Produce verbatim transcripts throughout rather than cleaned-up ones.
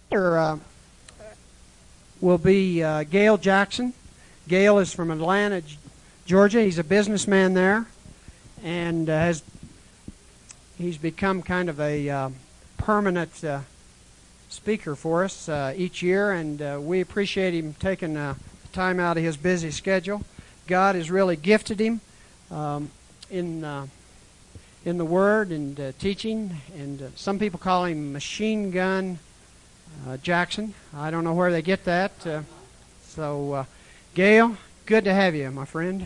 Uh, will be uh, Gail Jackson. Gail is from Atlanta, Georgia. He's a businessman there, and uh, has he's become kind of a uh, permanent uh, speaker for us uh, each year, and uh, we appreciate him taking uh, time out of his busy schedule. God has really gifted him um, in uh, in the Word and uh, teaching, and uh, some people call him Machine Gun Uh, Jackson. I don't know where they get that. Uh, so, uh, Gail, good to have you, my friend.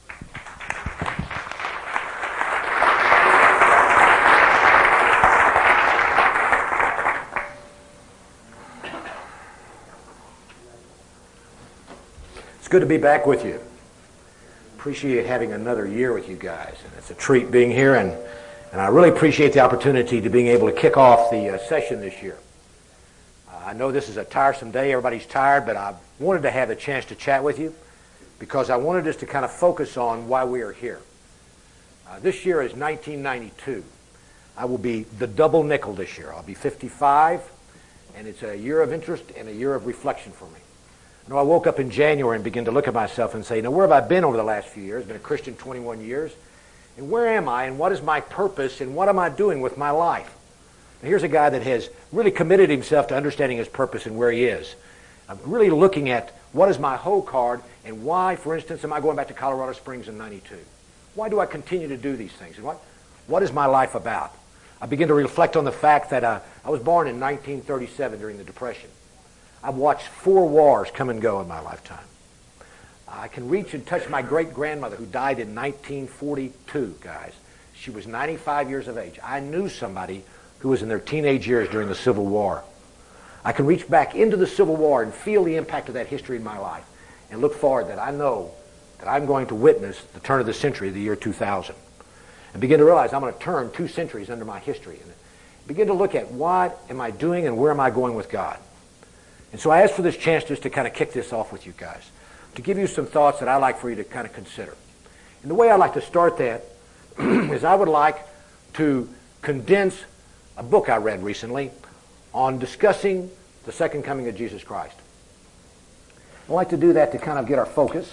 It's good to be back with you. Appreciate having another year with you guys. And it's a treat being here, and, and I really appreciate the opportunity to being able to kick off the uh, session this year. I know this is a tiresome day. Everybody's tired, but I wanted to have a chance to chat with you because I wanted us to kind of focus on why we are here. Uh, this year is nineteen ninety-two. I will be the double nickel this year. I'll be fifty-five, and it's a year of interest and a year of reflection for me. You know, I woke up in January and began to look at myself and say, now, where have I been over the last few years? I've been a Christian twenty-one years. And where am I, and what is my purpose, and what am I doing with my life? Here's a guy that has really committed himself to understanding his purpose and where he is. I'm really looking at what is my whole card and why, for instance, am I going back to Colorado Springs in ninety-two? Why do I continue to do these things? And what, what is my life about? I begin to reflect on the fact that uh, I was born in nineteen thirty-seven during the Depression. I've watched four wars come and go in my lifetime. I can reach and touch my great-grandmother who died in nineteen forty-two, guys. She was ninety-five years of age. I knew somebody who was in their teenage years during the Civil War. I can reach back into the Civil War and feel the impact of that history in my life and look forward that I know that I'm going to witness the turn of the century, the year two thousand, and begin to realize I'm going to turn two centuries under my history and begin to look at what am I doing and where am I going with God. And so I asked for this chance just to kind of kick this off with you guys, to give you some thoughts that I'd like for you to kind of consider. And the way I'd like to start that is I would like to condense a book I read recently on discussing the second coming of Jesus Christ. I'd like to do that to kind of get our focus.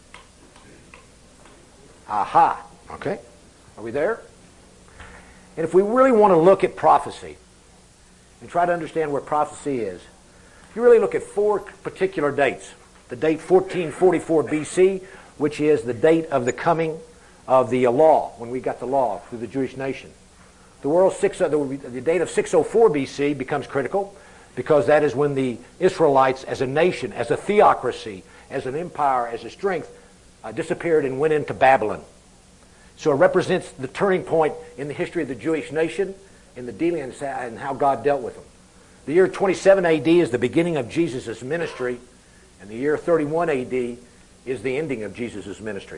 Aha. Okay. Are we there? And if we really want to look at prophecy and try to understand where prophecy is, you really look at four particular dates. The date fourteen forty-four B C, which is the date of the coming of the law, when we got the law through the Jewish nation. The world six, the, the date of six oh four B C becomes critical because that is when the Israelites as a nation, as a theocracy, as an empire, as a strength, uh, disappeared and went into Babylon. So it represents the turning point in the history of the Jewish nation, in the dealing and how God dealt with them. The year twenty-seven A D is the beginning of Jesus' ministry, and the year thirty-one A D is the ending of Jesus' ministry.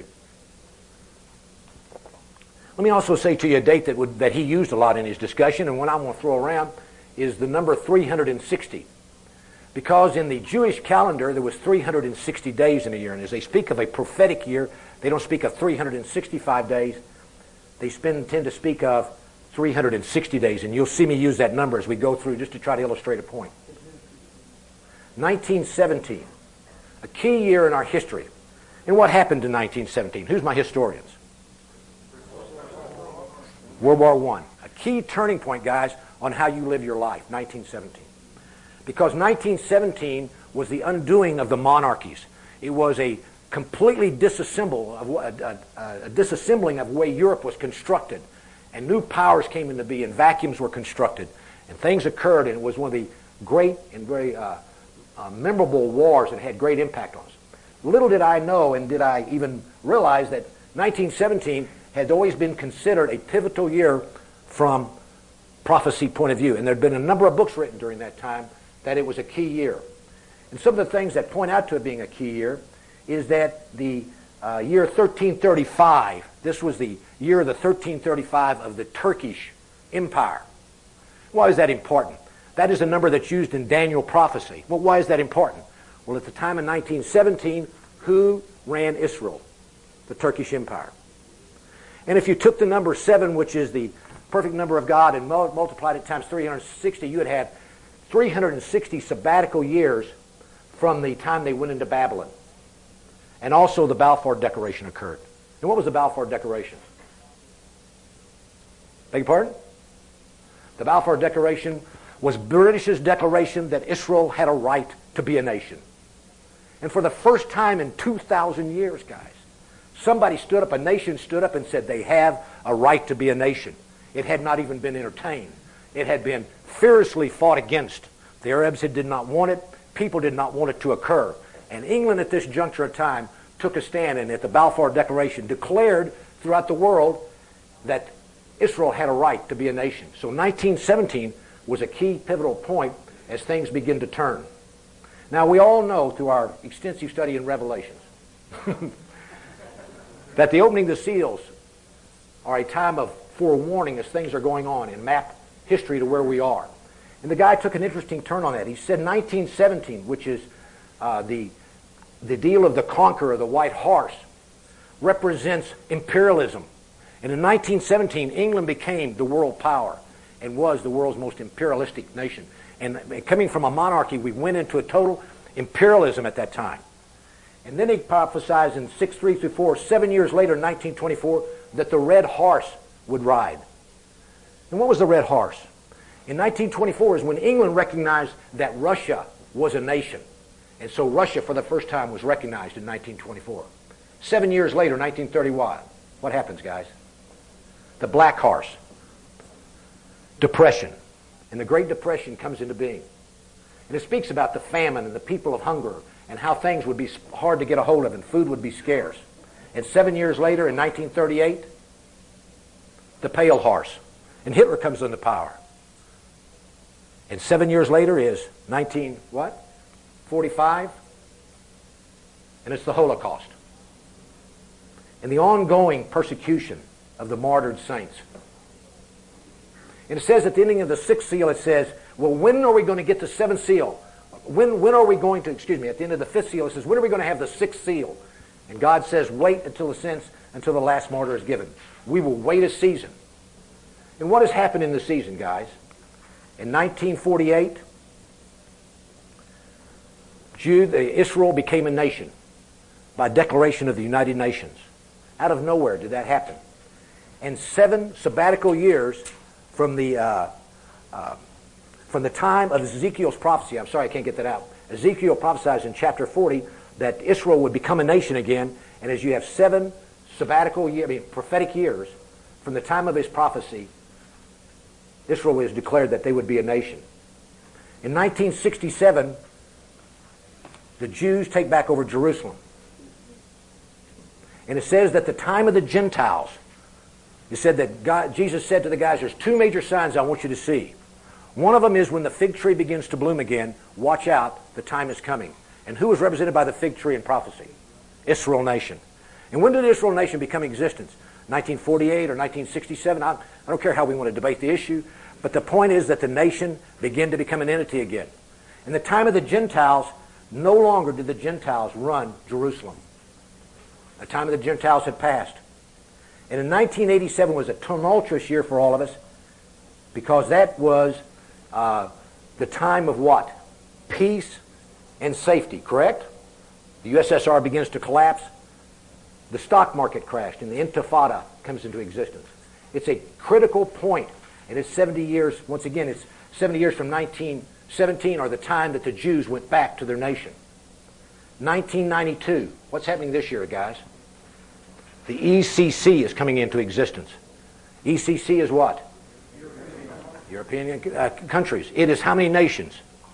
Let me also say to you a date that would, that he used a lot in his discussion, and one I want to throw around is the number three hundred sixty. Because in the Jewish calendar, there was three hundred sixty days in a year, and as they speak of a prophetic year, they don't speak of three hundred sixty-five days. They spend, tend to speak of three hundred sixty days, and you'll see me use that number as we go through just to try to illustrate a point. nineteen seventeen, a key year in our history. And what happened in nineteen seventeen? Who's my historians? World War One. A key turning point, guys, on how you live your life, nineteen seventeen. Because nineteen seventeen was the undoing of the monarchies. It was a completely disassemble of, a, a, a disassembling of the way Europe was constructed. And new powers came into being, vacuums were constructed, and things occurred, and it was one of the great and very uh, uh, memorable wars that had great impact on us. Little did I know, and did I even realize, that nineteen seventeen had always been considered a pivotal year from prophecy point of view. And there had been a number of books written during that time that it was a key year. And some of the things that point out to it being a key year is that the uh, year thirteen thirty-five, this was the year of the thirteen thirty-five of the Turkish Empire. Why is that important? That is a number that's used in Daniel prophecy. Well, why is that important? Well, at the time in nineteen seventeen, who ran Israel? The Turkish Empire. And if you took the number seven, which is the perfect number of God, and multiplied it times three hundred sixty, you would have three hundred sixty sabbatical years from the time they went into Babylon. And also the Balfour Declaration occurred. And what was the Balfour Declaration? Beg your pardon? The Balfour Declaration was British's declaration that Israel had a right to be a nation. And for the first time in two thousand years, guys, somebody stood up, a nation stood up and said they have a right to be a nation. It had not even been entertained. It had been fiercely fought against. The Arabs did not want it. People did not want it to occur. And England at this juncture of time took a stand and at the Balfour Declaration declared throughout the world that Israel had a right to be a nation. So nineteen seventeen was a key pivotal point as things begin to turn. Now we all know through our extensive study in Revelations that the opening of the seals are a time of forewarning as things are going on and map history to where we are. And the guy took an interesting turn on that. He said nineteen seventeen, which is uh, the, the deal of the conqueror, the white horse, represents imperialism. And in nineteen seventeen, England became the world power and was the world's most imperialistic nation. And coming from a monarchy, we went into a total imperialism at that time. And then he prophesied in six three through four, seven years later, in nineteen twenty-four, that the red horse would ride. And what was the red horse? In nineteen twenty-four is when England recognized that Russia was a nation. And so Russia, for the first time, was recognized in nineteen twenty-four. Seven years later, nineteen thirty-one, what happens, guys? The black horse. Depression. And the Great Depression comes into being. And it speaks about the famine and the people of hunger and how things would be hard to get a hold of and food would be scarce. And seven years later, in nineteen thirty-eight, the pale horse. And Hitler comes into power. And seven years later is nineteen what? forty-five? And it's the Holocaust. And the ongoing persecution of the martyred saints. And it says at the ending of the sixth seal, it says, well, when are we going to get the seventh seal? When, when are we going to, excuse me, at the end of the fifth seal, it says, when are we going to have the sixth seal? And God says, wait until the sense, until the last martyr is given. We will wait a season. And what has happened in the season, guys? In nineteen forty-eight, Jude, Israel became a nation by declaration of the United Nations. Out of nowhere did that happen. And seven sabbatical years from the uh, uh, from the time of Ezekiel's prophecy. I'm sorry, I can't get that out. Ezekiel prophesies in chapter forty that Israel would become a nation again. And as you have seven sabbatical years, I mean prophetic years, from the time of his prophecy, Israel was declared that they would be a nation. In nineteen sixty-seven, the Jews take back over Jerusalem. And it says that the time of the Gentiles, it said that God, Jesus said to the guys, there's two major signs I want you to see. One of them is when the fig tree begins to bloom again, watch out, the time is coming. And who was represented by the fig tree in prophecy? Israel nation. And when did the Israel nation become existence? nineteen forty-eight or nineteen sixty-seven? I, I don't care how we want to debate the issue, but the point is that the nation began to become an entity again. In the time of the Gentiles, no longer did the Gentiles run Jerusalem. The time of the Gentiles had passed. And in nineteen eighty-seven was a tumultuous year for all of us because that was uh, the time of what? Peace and safety, correct? The U S S R begins to collapse. The stock market crashed and the Intifada comes into existence. It's a critical point, and it's seventy years, once again, it's seventy years from nineteen seventeen, or the time that the Jews went back to their nation. nineteen ninety-two, what's happening this year, guys? The E C C is coming into existence. E C C is what? European, European uh, countries. It is how many nations?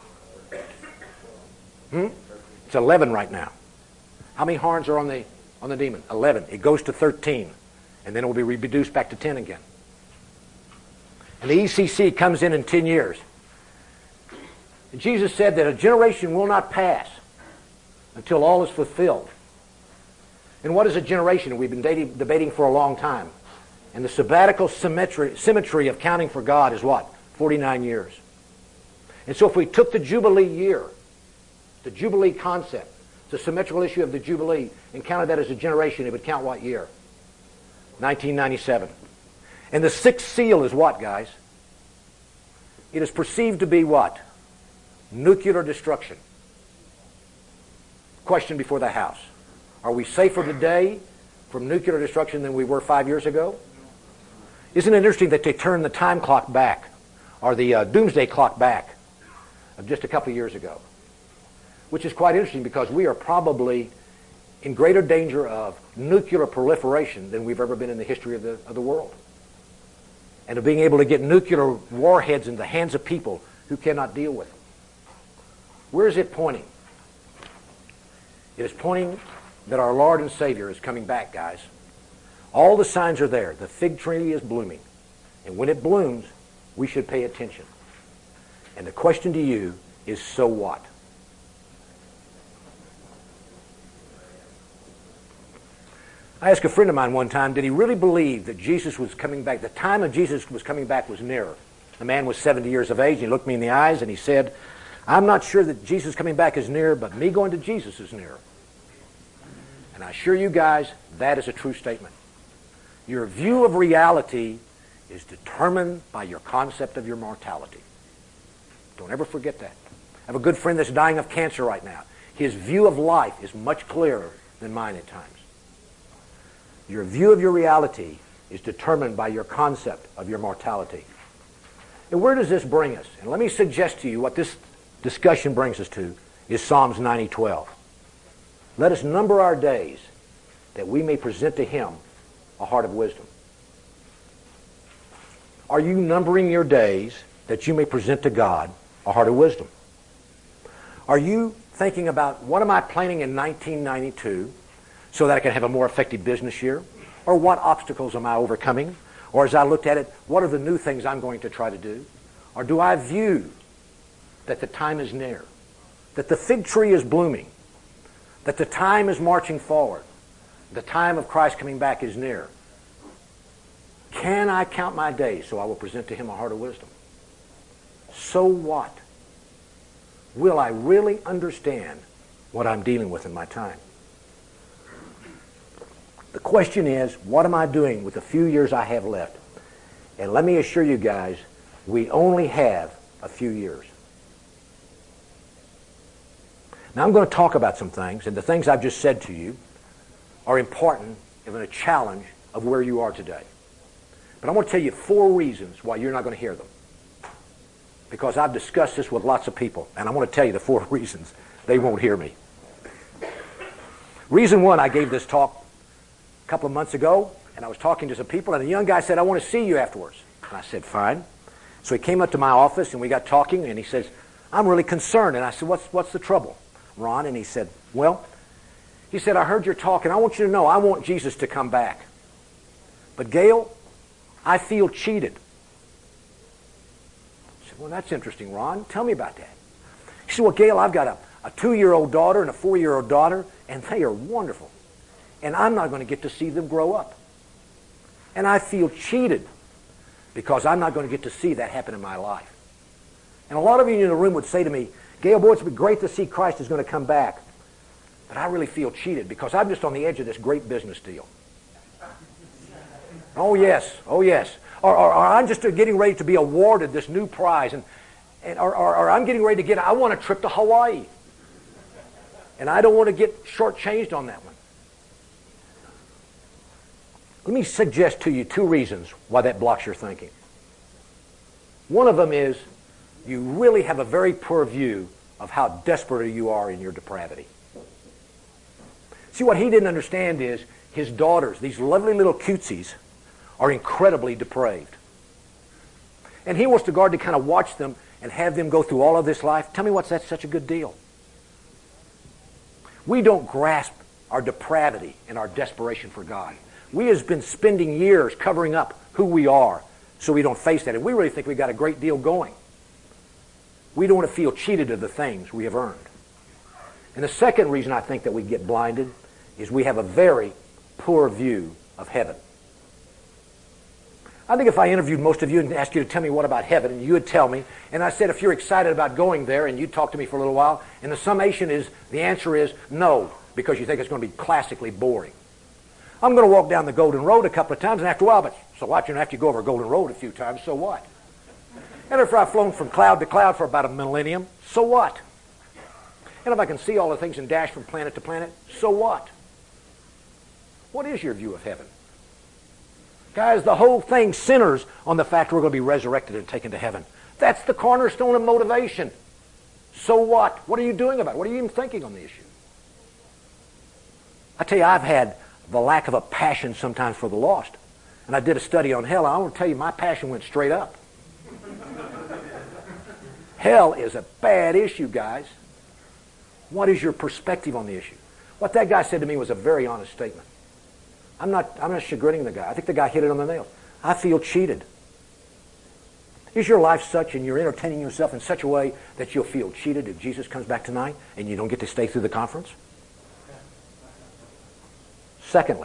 Hmm? It's eleven right now. How many horns are on the on the demon? eleven. It goes to thirteen. And then it will be reduced back to ten again. And the E C C comes in in ten years. And Jesus said that a generation will not pass until all is fulfilled. And what is a generation? We've been dating, debating for a long time. And the sabbatical symmetry, symmetry of counting for God is what? forty-nine years. And so if we took the Jubilee year, the Jubilee concept, the symmetrical issue of the Jubilee, and counted that as a generation, it would count what year? nineteen ninety-seven. And the sixth seal is what, guys? It is perceived to be what? nuclear destruction. Question before the House. Are we safer today from nuclear destruction than we were five years ago? Isn't it interesting that they turned the time clock back, or the uh, doomsday clock back, of just a couple of years ago? Which is quite interesting because we are probably in greater danger of nuclear proliferation than we've ever been in the history of the, of the world. And of being able to get nuclear warheads in the hands of people who cannot deal with them. Where is it pointing? It is pointing that our Lord and Savior is coming back, guys. All the signs are there. The fig tree is blooming. And when it blooms, we should pay attention. And the question to you is, so what? I asked a friend of mine one time, did he really believe that Jesus was coming back? The time of Jesus was coming back was nearer. The man was seventy years of age, and he looked me in the eyes and he said, I'm not sure that Jesus coming back is near, but me going to Jesus is nearer. And I assure you guys, that is a true statement. Your view of reality is determined by your concept of your mortality. Don't ever forget that. I have a good friend that's dying of cancer right now. His view of life is much clearer than mine at times. Your view of your reality is determined by your concept of your mortality. And where does this bring us? And let me suggest to you what this discussion brings us to is Psalms ninety twelve. Let us number our days that we may present to Him a heart of wisdom. Are you numbering your days that you may present to God a heart of wisdom? Are you thinking about what am I planning in nineteen ninety-two so that I can have a more effective business year? Or what obstacles am I overcoming? Or as I looked at it, what are the new things I'm going to try to do? Or do I view that the time is near, that the fig tree is blooming, that the time is marching forward, the time of Christ coming back is near? Can I count my days so I will present to Him a heart of wisdom? So what? Will I really understand what I'm dealing with in my time? The question is, what am I doing with the few years I have left? And let me assure you guys, we only have a few years. Now I'm going to talk about some things, and the things I've just said to you are important and a challenge of where you are today. But I want to tell you four reasons why you're not going to hear them. Because I've discussed this with lots of people, and I want to tell you the four reasons they won't hear me. Reason one, I gave this talk a couple of months ago, and I was talking to some people, and a young guy said, I want to see you afterwards. And I said, fine. So he came up to my office, and we got talking, and he says, I'm really concerned. And I said, what's, what's the trouble, Ron? And he said, well, he said, I heard your talk, and I want you to know I want Jesus to come back. But Gail, I feel cheated. I said, well, that's interesting, Ron. Tell me about that. He said, well, Gail, I've got a, a two-year-old daughter and a four-year-old daughter, and they are wonderful. And I'm not going to get to see them grow up. And I feel cheated because I'm not going to get to see that happen in my life. And a lot of you in the room would say to me, Gail, boy, it's great to see Christ is going to come back. But I really feel cheated because I'm just on the edge of this great business deal. Oh, yes. Oh, yes. Or, or, or I'm just getting ready to be awarded this new prize. And, and or, or, or I'm getting ready to get, I want a trip to Hawaii. And I don't want to get shortchanged on that one. Let me suggest to you two reasons why that blocks your thinking. One of them is you really have a very poor view of how desperate you are in your depravity. See, what he didn't understand is his daughters, these lovely little cutesies, are incredibly depraved. And he wants to guard to kind of watch them and have them go through all of this life. Tell me what's that's such a good deal. We don't grasp our depravity and our desperation for God. We have been spending years covering up who we are so we don't face that. And we really think we've got a great deal going. We don't want to feel cheated of the things we have earned. And the second reason I think that we get blinded is we have a very poor view of heaven. I think if I interviewed most of you and asked you to tell me what about heaven, and you would tell me, and I said if you're excited about going there, and you'd talk to me for a little while, and the summation is, the answer is no, because you think it's going to be classically boring. I'm going to walk down the Golden Road a couple of times, and after a while, but so what, you know, after you go over Golden Road a few times, so what? And if I've flown from cloud to cloud for about a millennium, so what? And if I can see all the things and dash from planet to planet, so what? What is your view of heaven? Guys, the whole thing centers on the fact we're going to be resurrected and taken to heaven. That's the cornerstone of motivation. So what? What are you doing about it? What are you even thinking on the issue? I tell you, I've had the lack of a passion sometimes for the lost. And I did a study on hell. I want to tell you, my passion went straight up. Hell is a bad issue, guys. What is your perspective on the issue? What that guy said to me was a very honest statement. I'm not, I'm not chagrining the guy. I think the guy hit it on the nail. I feel cheated. Is your life such and you're entertaining yourself in such a way that you'll feel cheated if Jesus comes back tonight and you don't get to stay through the conference? Secondly,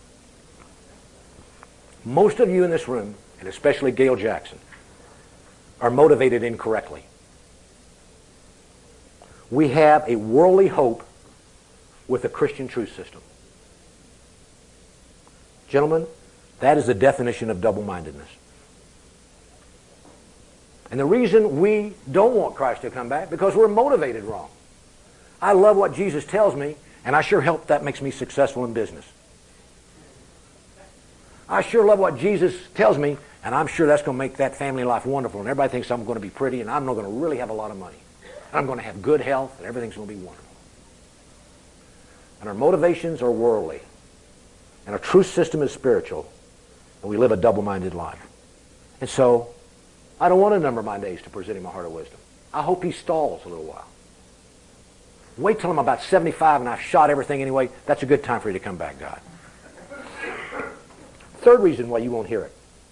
most of you in this room, and especially Gail Jackson, are motivated incorrectly. We have a worldly hope with a Christian truth system. Gentlemen, that is the definition of double-mindedness. And the reason we don't want Christ to come back, because we're motivated wrong. I love what Jesus tells me, and I sure hope that makes me successful in business. I sure love what Jesus tells me, and I'm sure that's going to make that family life wonderful, and everybody thinks I'm going to be pretty, and I'm not going to really have a lot of money. And I'm going to have good health, and everything's going to be wonderful. And our motivations are worldly. And our truth system is spiritual, and we live a double-minded life. And so, I don't want to number my days to present him a heart of wisdom. I hope he stalls a little while. Wait till I'm about seventy-five and I've shot everything anyway. That's a good time for you to come back, God. Third reason why you won't hear it.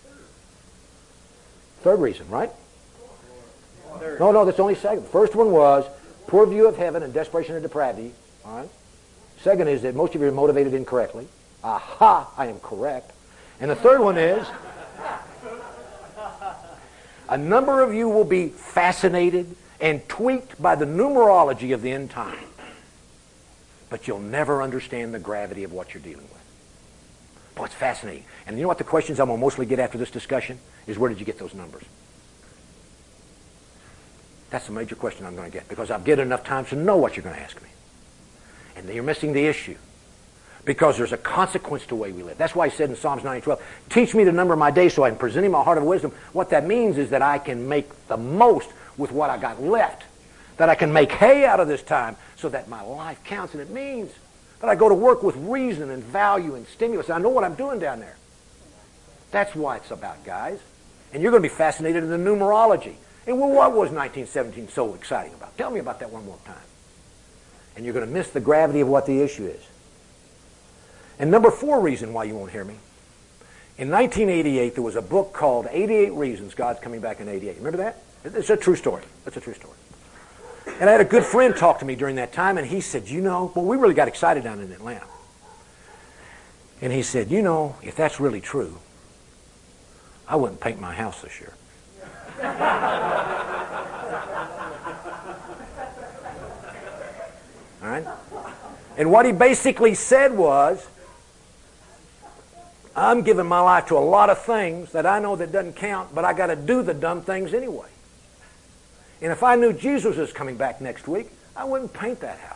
Third reason, right? Third. No, no, that's only second. The first one was poor view of heaven and desperation and depravity. All right. Second is that most of you are motivated incorrectly. Aha, I am correct. And the third one is a number of you will be fascinated and tweaked by the numerology of the end time. But you'll never understand the gravity of what you're dealing with. Boy, it's fascinating. And you know what the questions I'm going to mostly get after this discussion is, where did you get those numbers? That's the major question I'm going to get, because I've given enough time to know what you're going to ask me. And you're missing the issue. Because there's a consequence to the way we live. That's why he said in Psalms ninety twelve, teach me to number my days so I can present him my heart of wisdom. What that means is that I can make the most with what I got left. That I can make hay out of this time so that my life counts. And it means that I go to work with reason and value and stimulus. I know what I'm doing down there. That's why it's about, guys. And you're going to be fascinated in the numerology. And well, what was nineteen seventeen so exciting about? Tell me about that one more time. And you're going to miss the gravity of what the issue is. And number four reason why you won't hear me. In nineteen eighty-eight, there was a book called eighty-eight Reasons God's Coming Back in eighty-eight. Remember that? It's a true story. It's a true story. And I had a good friend talk to me during that time, and he said, you know, well, we really got excited down in Atlanta. And he said, you know, if that's really true, I wouldn't paint my house this year. All right? And what he basically said was, I'm giving my life to a lot of things that I know that doesn't count, but I got to do the dumb things anyway. And if I knew Jesus was coming back next week, I wouldn't paint that house.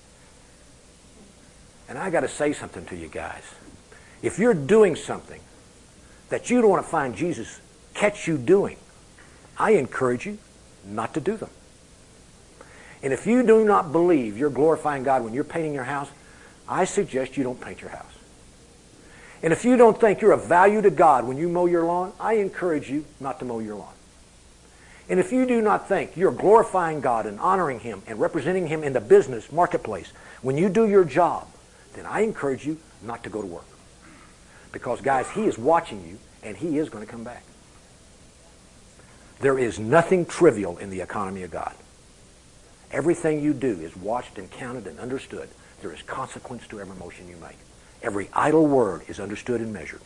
And I got to say something to you guys. If you're doing something that you don't want to find Jesus catch you doing, I encourage you not to do them. And if you do not believe you're glorifying God when you're painting your house, I suggest you don't paint your house. And if you don't think you're of value to God when you mow your lawn, I encourage you not to mow your lawn. And if you do not think you're glorifying God and honoring Him and representing Him in the business marketplace when you do your job, then I encourage you not to go to work. Because, guys, He is watching you, and He is going to come back. There is nothing trivial in the economy of God. Everything you do is watched and counted and understood. There is consequence to every motion you make. Every idle word is understood and measured.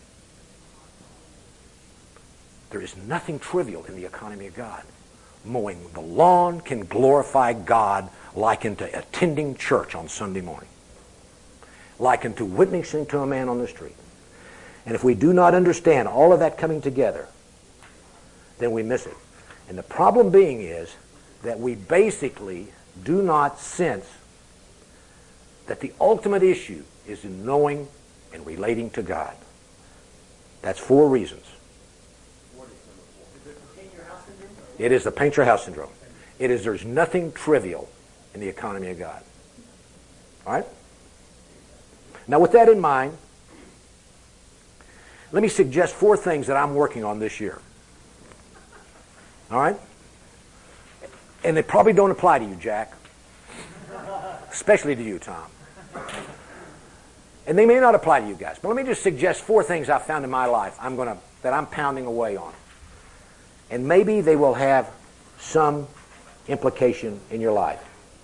There is nothing trivial in the economy of God. Mowing the lawn can glorify God like unto attending church on Sunday morning. Like unto witnessing to a man on the street. And if we do not understand all of that coming together, then we miss it. And the problem being is that we basically do not sense that the ultimate issue is in knowing and relating to God. That's four reasons. It is the paint your house syndrome. It is there's nothing trivial in the economy of God. All right? Now with that in mind, let me suggest four things that I'm working on this year. All right? And they probably don't apply to you, Jack. Especially to you, Tom. And they may not apply to you guys. But let me just suggest four things I've found in my life I'm gonna, that I'm pounding away on. And maybe they will have some implication in your life.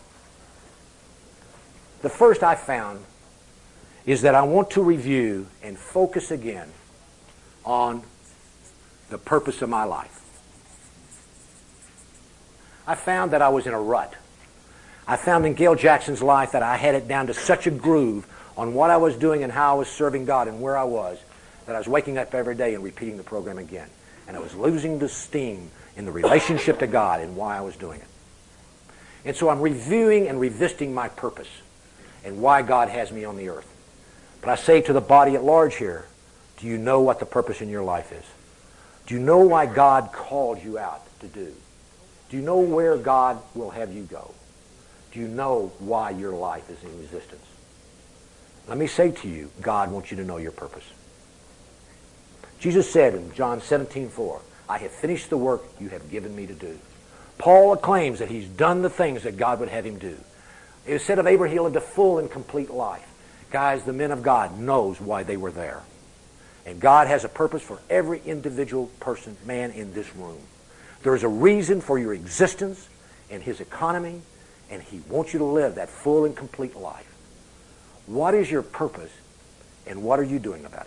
The first I found is that I want to review and focus again on the purpose of my life. I found that I was in a rut. I found in Gail Jackson's life that I had it down to such a groove on what I was doing and how I was serving God and where I was that I was waking up every day and repeating the program again. And I was losing the steam in the relationship to God and why I was doing it. And so I'm reviewing and revisiting my purpose and why God has me on the earth. But I say to the body at large here, do you know what the purpose in your life is? Do you know why God called you out to do? Do you know where God will have you go? Do you know why your life is in existence? Let me say to you, God wants you to know your purpose. Jesus said in John seventeen four, I have finished the work you have given me to do. Paul claims that he's done the things that God would have him do. It is said of Abraham, he lived a full and complete life. Guys, the men of God knows why they were there. And God has a purpose for every individual person, man in this room. There is a reason for your existence and his economy, and he wants you to live that full and complete life. What is your purpose, and what are you doing about it?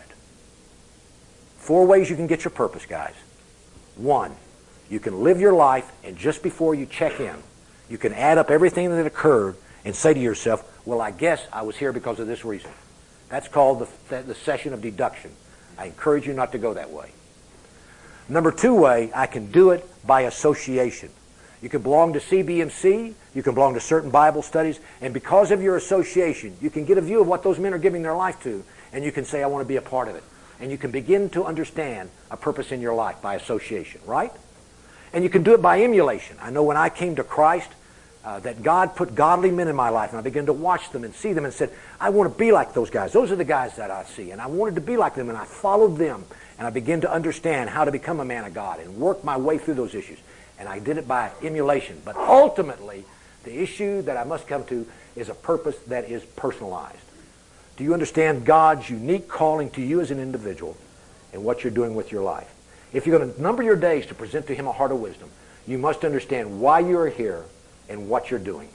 Four ways you can get your purpose, guys. One, you can live your life, and just before you check in, you can add up everything that occurred and say to yourself, well, I guess I was here because of this reason. That's called the, the session of deduction. I encourage you not to go that way. Number two way, I can do it by association. You can belong to C B M C, you can belong to certain Bible studies, and because of your association, you can get a view of what those men are giving their life to, and you can say, I want to be a part of it. And you can begin to understand a purpose in your life by association, right? And you can do it by emulation. I know when I came to Christ, uh, that God put godly men in my life, and I began to watch them and see them and said, I want to be like those guys. Those are the guys that I see, and I wanted to be like them, and I followed them, and I began to understand how to become a man of God and work my way through those issues. And I did it by emulation. But ultimately, the issue that I must come to is a purpose that is personalized. Do you understand God's unique calling to you as an individual and what you're doing with your life? If you're going to number your days to present to him a heart of wisdom, you must understand why you are here and what you're doing.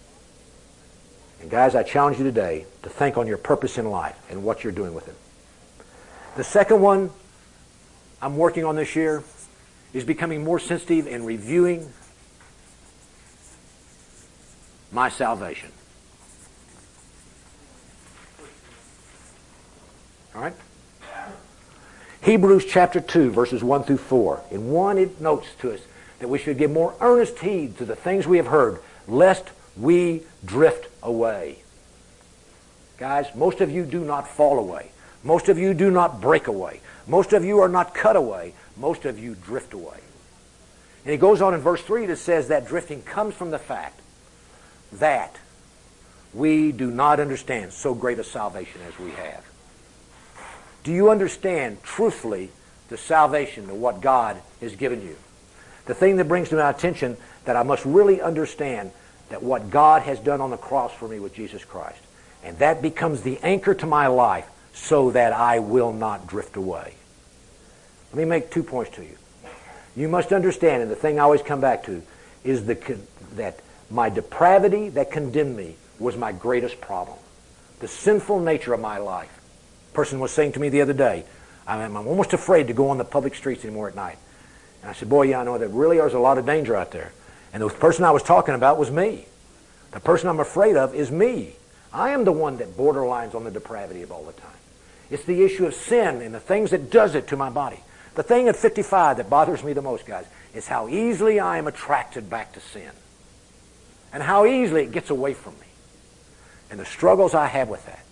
And guys, I challenge you today to think on your purpose in life and what you're doing with it. The second one I'm working on this year is becoming more sensitive and reviewing my salvation. All right? Hebrews chapter two, verses one through four. In one, it notes to us that we should give more earnest heed to the things we have heard, lest we drift away. Guys, most of you do not fall away. Most of you do not break away. Most of you are not cut away. Most of you drift away. And he goes on in verse three that says that drifting comes from the fact that we do not understand so great a salvation as we have. Do you understand truthfully the salvation of what God has given you? The thing that brings to my attention that I must really understand that what God has done on the cross for me with Jesus Christ. And that becomes the anchor to my life so that I will not drift away. Let me make two points to you. You must understand, and the thing I always come back to, is the, that my depravity that condemned me was my greatest problem. The sinful nature of my life. A person was saying to me the other day, I'm, I'm almost afraid to go on the public streets anymore at night. And I said, boy, yeah, I know that really there's a lot of danger out there. And the person I was talking about was me. The person I'm afraid of is me. I am the one that borderlines on the depravity of all the time. It's the issue of sin and the things that does it to my body. The thing at fifty-five that bothers me the most, guys, is how easily I am attracted back to sin. And how easily it gets away from me. And the struggles I have with that.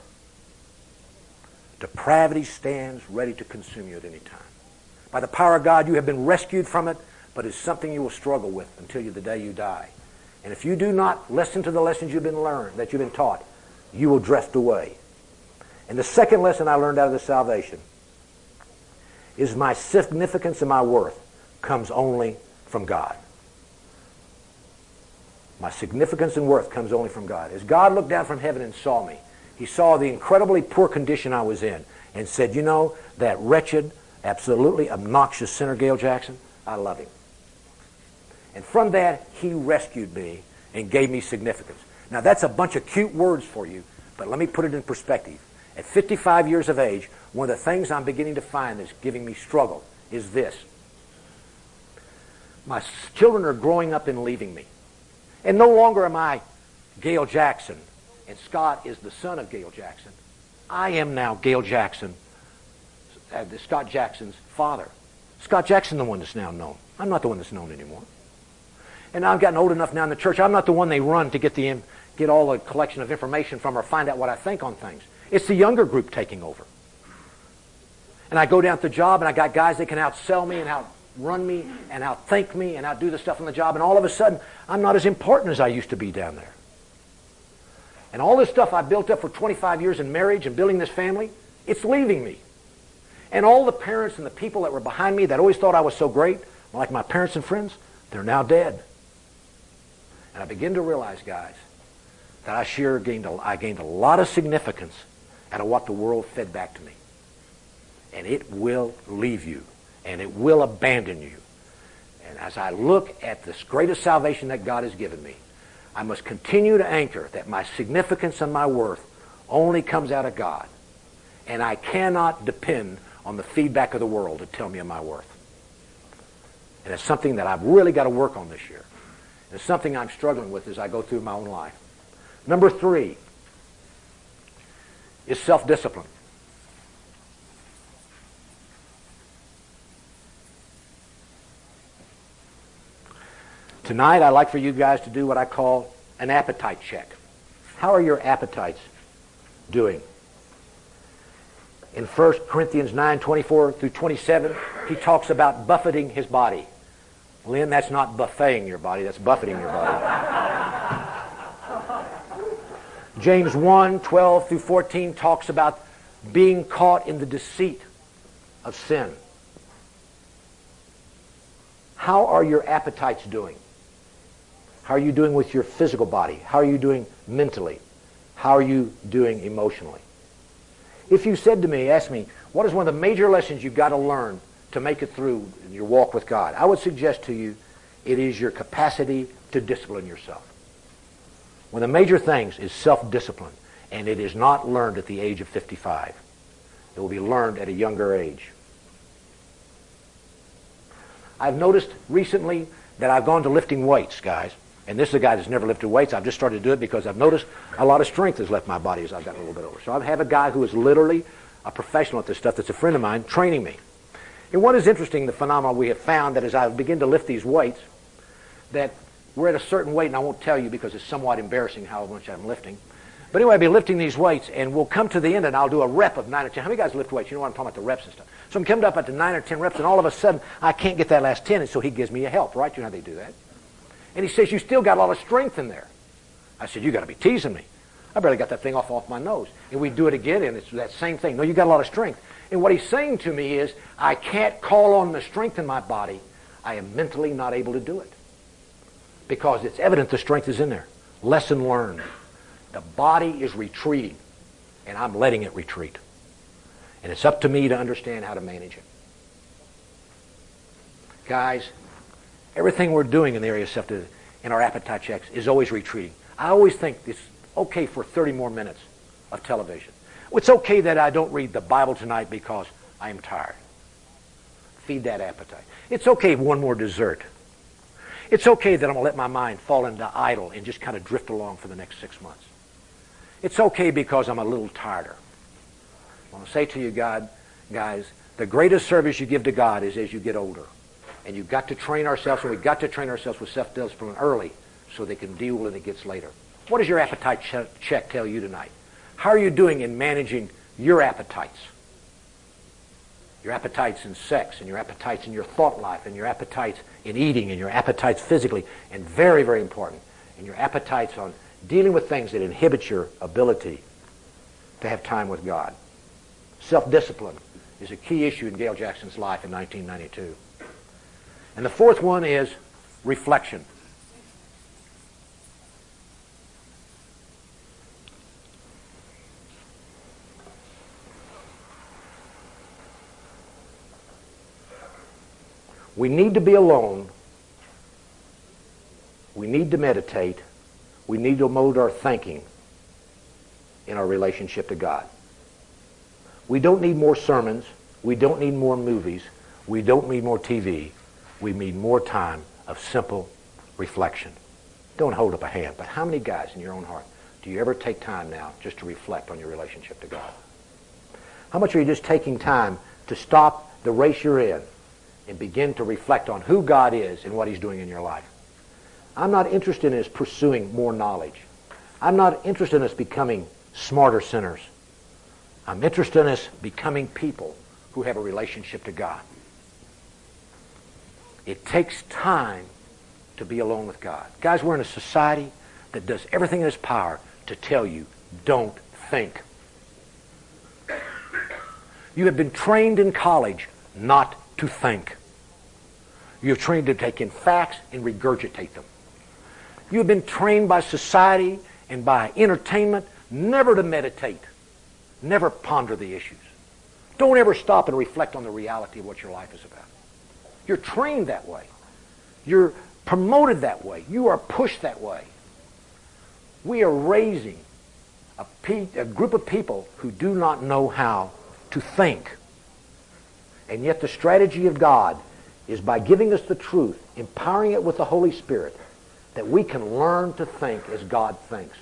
Depravity stands ready to consume you at any time. By the power of God, you have been rescued from it, but it's something you will struggle with until you, the day you die. And if you do not listen to the lessons you've been learned, that you've been taught, you will drift away. And the second lesson I learned out of this salvation is my significance and my worth comes only from God. My significance and worth comes only from God. As God looked down from heaven and saw me, He saw the incredibly poor condition I was in and said, you know, that wretched, absolutely obnoxious sinner, Gale Jackson, I love him. And from that, He rescued me and gave me significance. Now, that's a bunch of cute words for you, but let me put it in perspective. At fifty-five years of age, one of the things I'm beginning to find that's giving me struggle is this. My children are growing up and leaving me. And no longer am I Gale Jackson, and Scott is the son of Gale Jackson. I am now Gale Jackson, uh, Scott Jackson's father. Scott Jackson the one that's now known. I'm not the one that's known anymore. And I've gotten old enough now in the church, I'm not the one they run to get the get all the collection of information from or find out what I think on things. It's the younger group taking over. And I go down to the job and I got guys that can outsell me and outrun me and outthink me and outdo the stuff on the job, and all of a sudden I'm not as important as I used to be down there. And all this stuff I built up for twenty-five years in marriage and building this family, it's leaving me. And all the parents and the people that were behind me that always thought I was so great, like my parents and friends, they're now dead. And I begin to realize, guys, that I sure gained a, I gained a lot of significance out of what the world fed back to me. And it will leave you. And it will abandon you. And as I look at this greatest salvation that God has given me, I must continue to anchor that my significance and my worth only comes out of God. And I cannot depend on the feedback of the world to tell me of my worth. And it's something that I've really got to work on this year. And it's something I'm struggling with as I go through my own life. Number three is self-discipline. Tonight, I'd like for you guys to do what I call an appetite check. How are your appetites doing? In First Corinthians nine, twenty-four through twenty-seven, he talks about buffeting his body. Lynn, that's not buffeting your body, that's buffeting your body. James one, twelve through fourteen talks about being caught in the deceit of sin. How are your appetites doing? How are you doing with your physical body? How are you doing mentally? How are you doing emotionally? If you said to me, ask me, what is one of the major lessons you've got to learn to make it through your walk with God? I would suggest to you, it is your capacity to discipline yourself. One of the major things is self-discipline, and it is not learned at the age of fifty-five. It will be learned at a younger age. I've noticed recently that I've gone to lifting weights, guys. And this is a guy that's never lifted weights. I've just started to do it because I've noticed a lot of strength has left my body as I've gotten a little bit older. So I have a guy who is literally a professional at this stuff that's a friend of mine training me. And what is interesting, the phenomenon we have found, that as I begin to lift these weights, that we're at a certain weight, and I won't tell you because it's somewhat embarrassing how much I'm lifting. But anyway, I'll be lifting these weights, and we'll come to the end, and I'll do a rep of nine or ten. How many guys lift weights? You know what I'm talking about, the reps and stuff. So I'm coming up at the nine or ten reps, and all of a sudden, I can't get that last ten, and so he gives me a help, right? You know how they do that. And he says, you still got a lot of strength in there. I said, you got to be teasing me. I barely got that thing off off my nose. And we do it again, and it's that same thing. No, you got a lot of strength. And what he's saying to me is, I can't call on the strength in my body. I am mentally not able to do it. Because it's evident the strength is in there. Lesson learned. The body is retreating, and I'm letting it retreat. And it's up to me to understand how to manage it. Guys, everything we're doing in the area of self, in our appetite checks, is always retreating. I always think it's okay for thirty more minutes of television. It's okay that I don't read the Bible tonight because I am tired. Feed that appetite. It's okay one more dessert. It's okay that I'm going to let my mind fall into idle and just kind of drift along for the next six months. It's okay because I'm a little tireder. I want to say to you, God, guys, the greatest service you give to God is as you get older. And you've got to train ourselves, and we've got to train ourselves with self-discipline early so they can deal when it gets later. What does your appetite ch- check tell you tonight? How are you doing in managing your appetites? Your appetites in sex, and your appetites in your thought life, and your appetites in eating, and your appetites physically, and very, very important, and your appetites on dealing with things that inhibit your ability to have time with God. Self-discipline is a key issue in Gail Jackson's life in nineteen ninety-two. And the fourth one is reflection. We need to be alone. We need to meditate. We need to mold our thinking in our relationship to God. We don't need more sermons. We don't need more movies. We don't need more T V. We need more time of simple reflection. Don't hold up a hand, but how many guys in your own heart do you ever take time now just to reflect on your relationship to God? How much are you just taking time to stop the race you're in and begin to reflect on who God is and what He's doing in your life? I'm not interested in us pursuing more knowledge. I'm not interested in us becoming smarter sinners. I'm interested in us becoming people who have a relationship to God. It takes time to be alone with God. Guys, we're in a society that does everything in its power to tell you, don't think. You have been trained in college not to think. You're trained to take in facts and regurgitate them. You have been trained by society and by entertainment never to meditate, never ponder the issues. Don't ever stop and reflect on the reality of what your life is about. You're trained that way. You're promoted that way. You are pushed that way. We are raising a, pe- a group of people who do not know how to think. And yet the strategy of God is by giving us the truth, empowering it with the Holy Spirit, that we can learn to think as God thinks.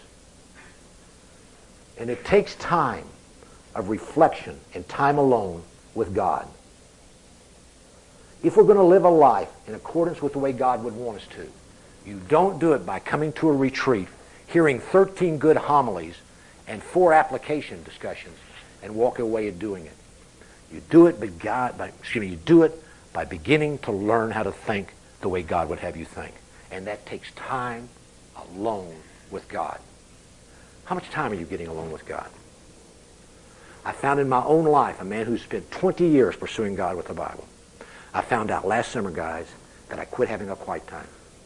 And it takes time of reflection and time alone with God. If we're going to live a life in accordance with the way God would want us to, you don't do it by coming to a retreat, hearing thirteen good homilies and four application discussions, and walk away and doing it. You do it by God, by, excuse me, you do it by beginning to learn how to think the way God would have you think. And that takes time alone with God. How much time are you getting alone with God? I found in my own life a man who spent twenty years pursuing God with the Bible. I found out last summer, guys, that I quit having a quiet time.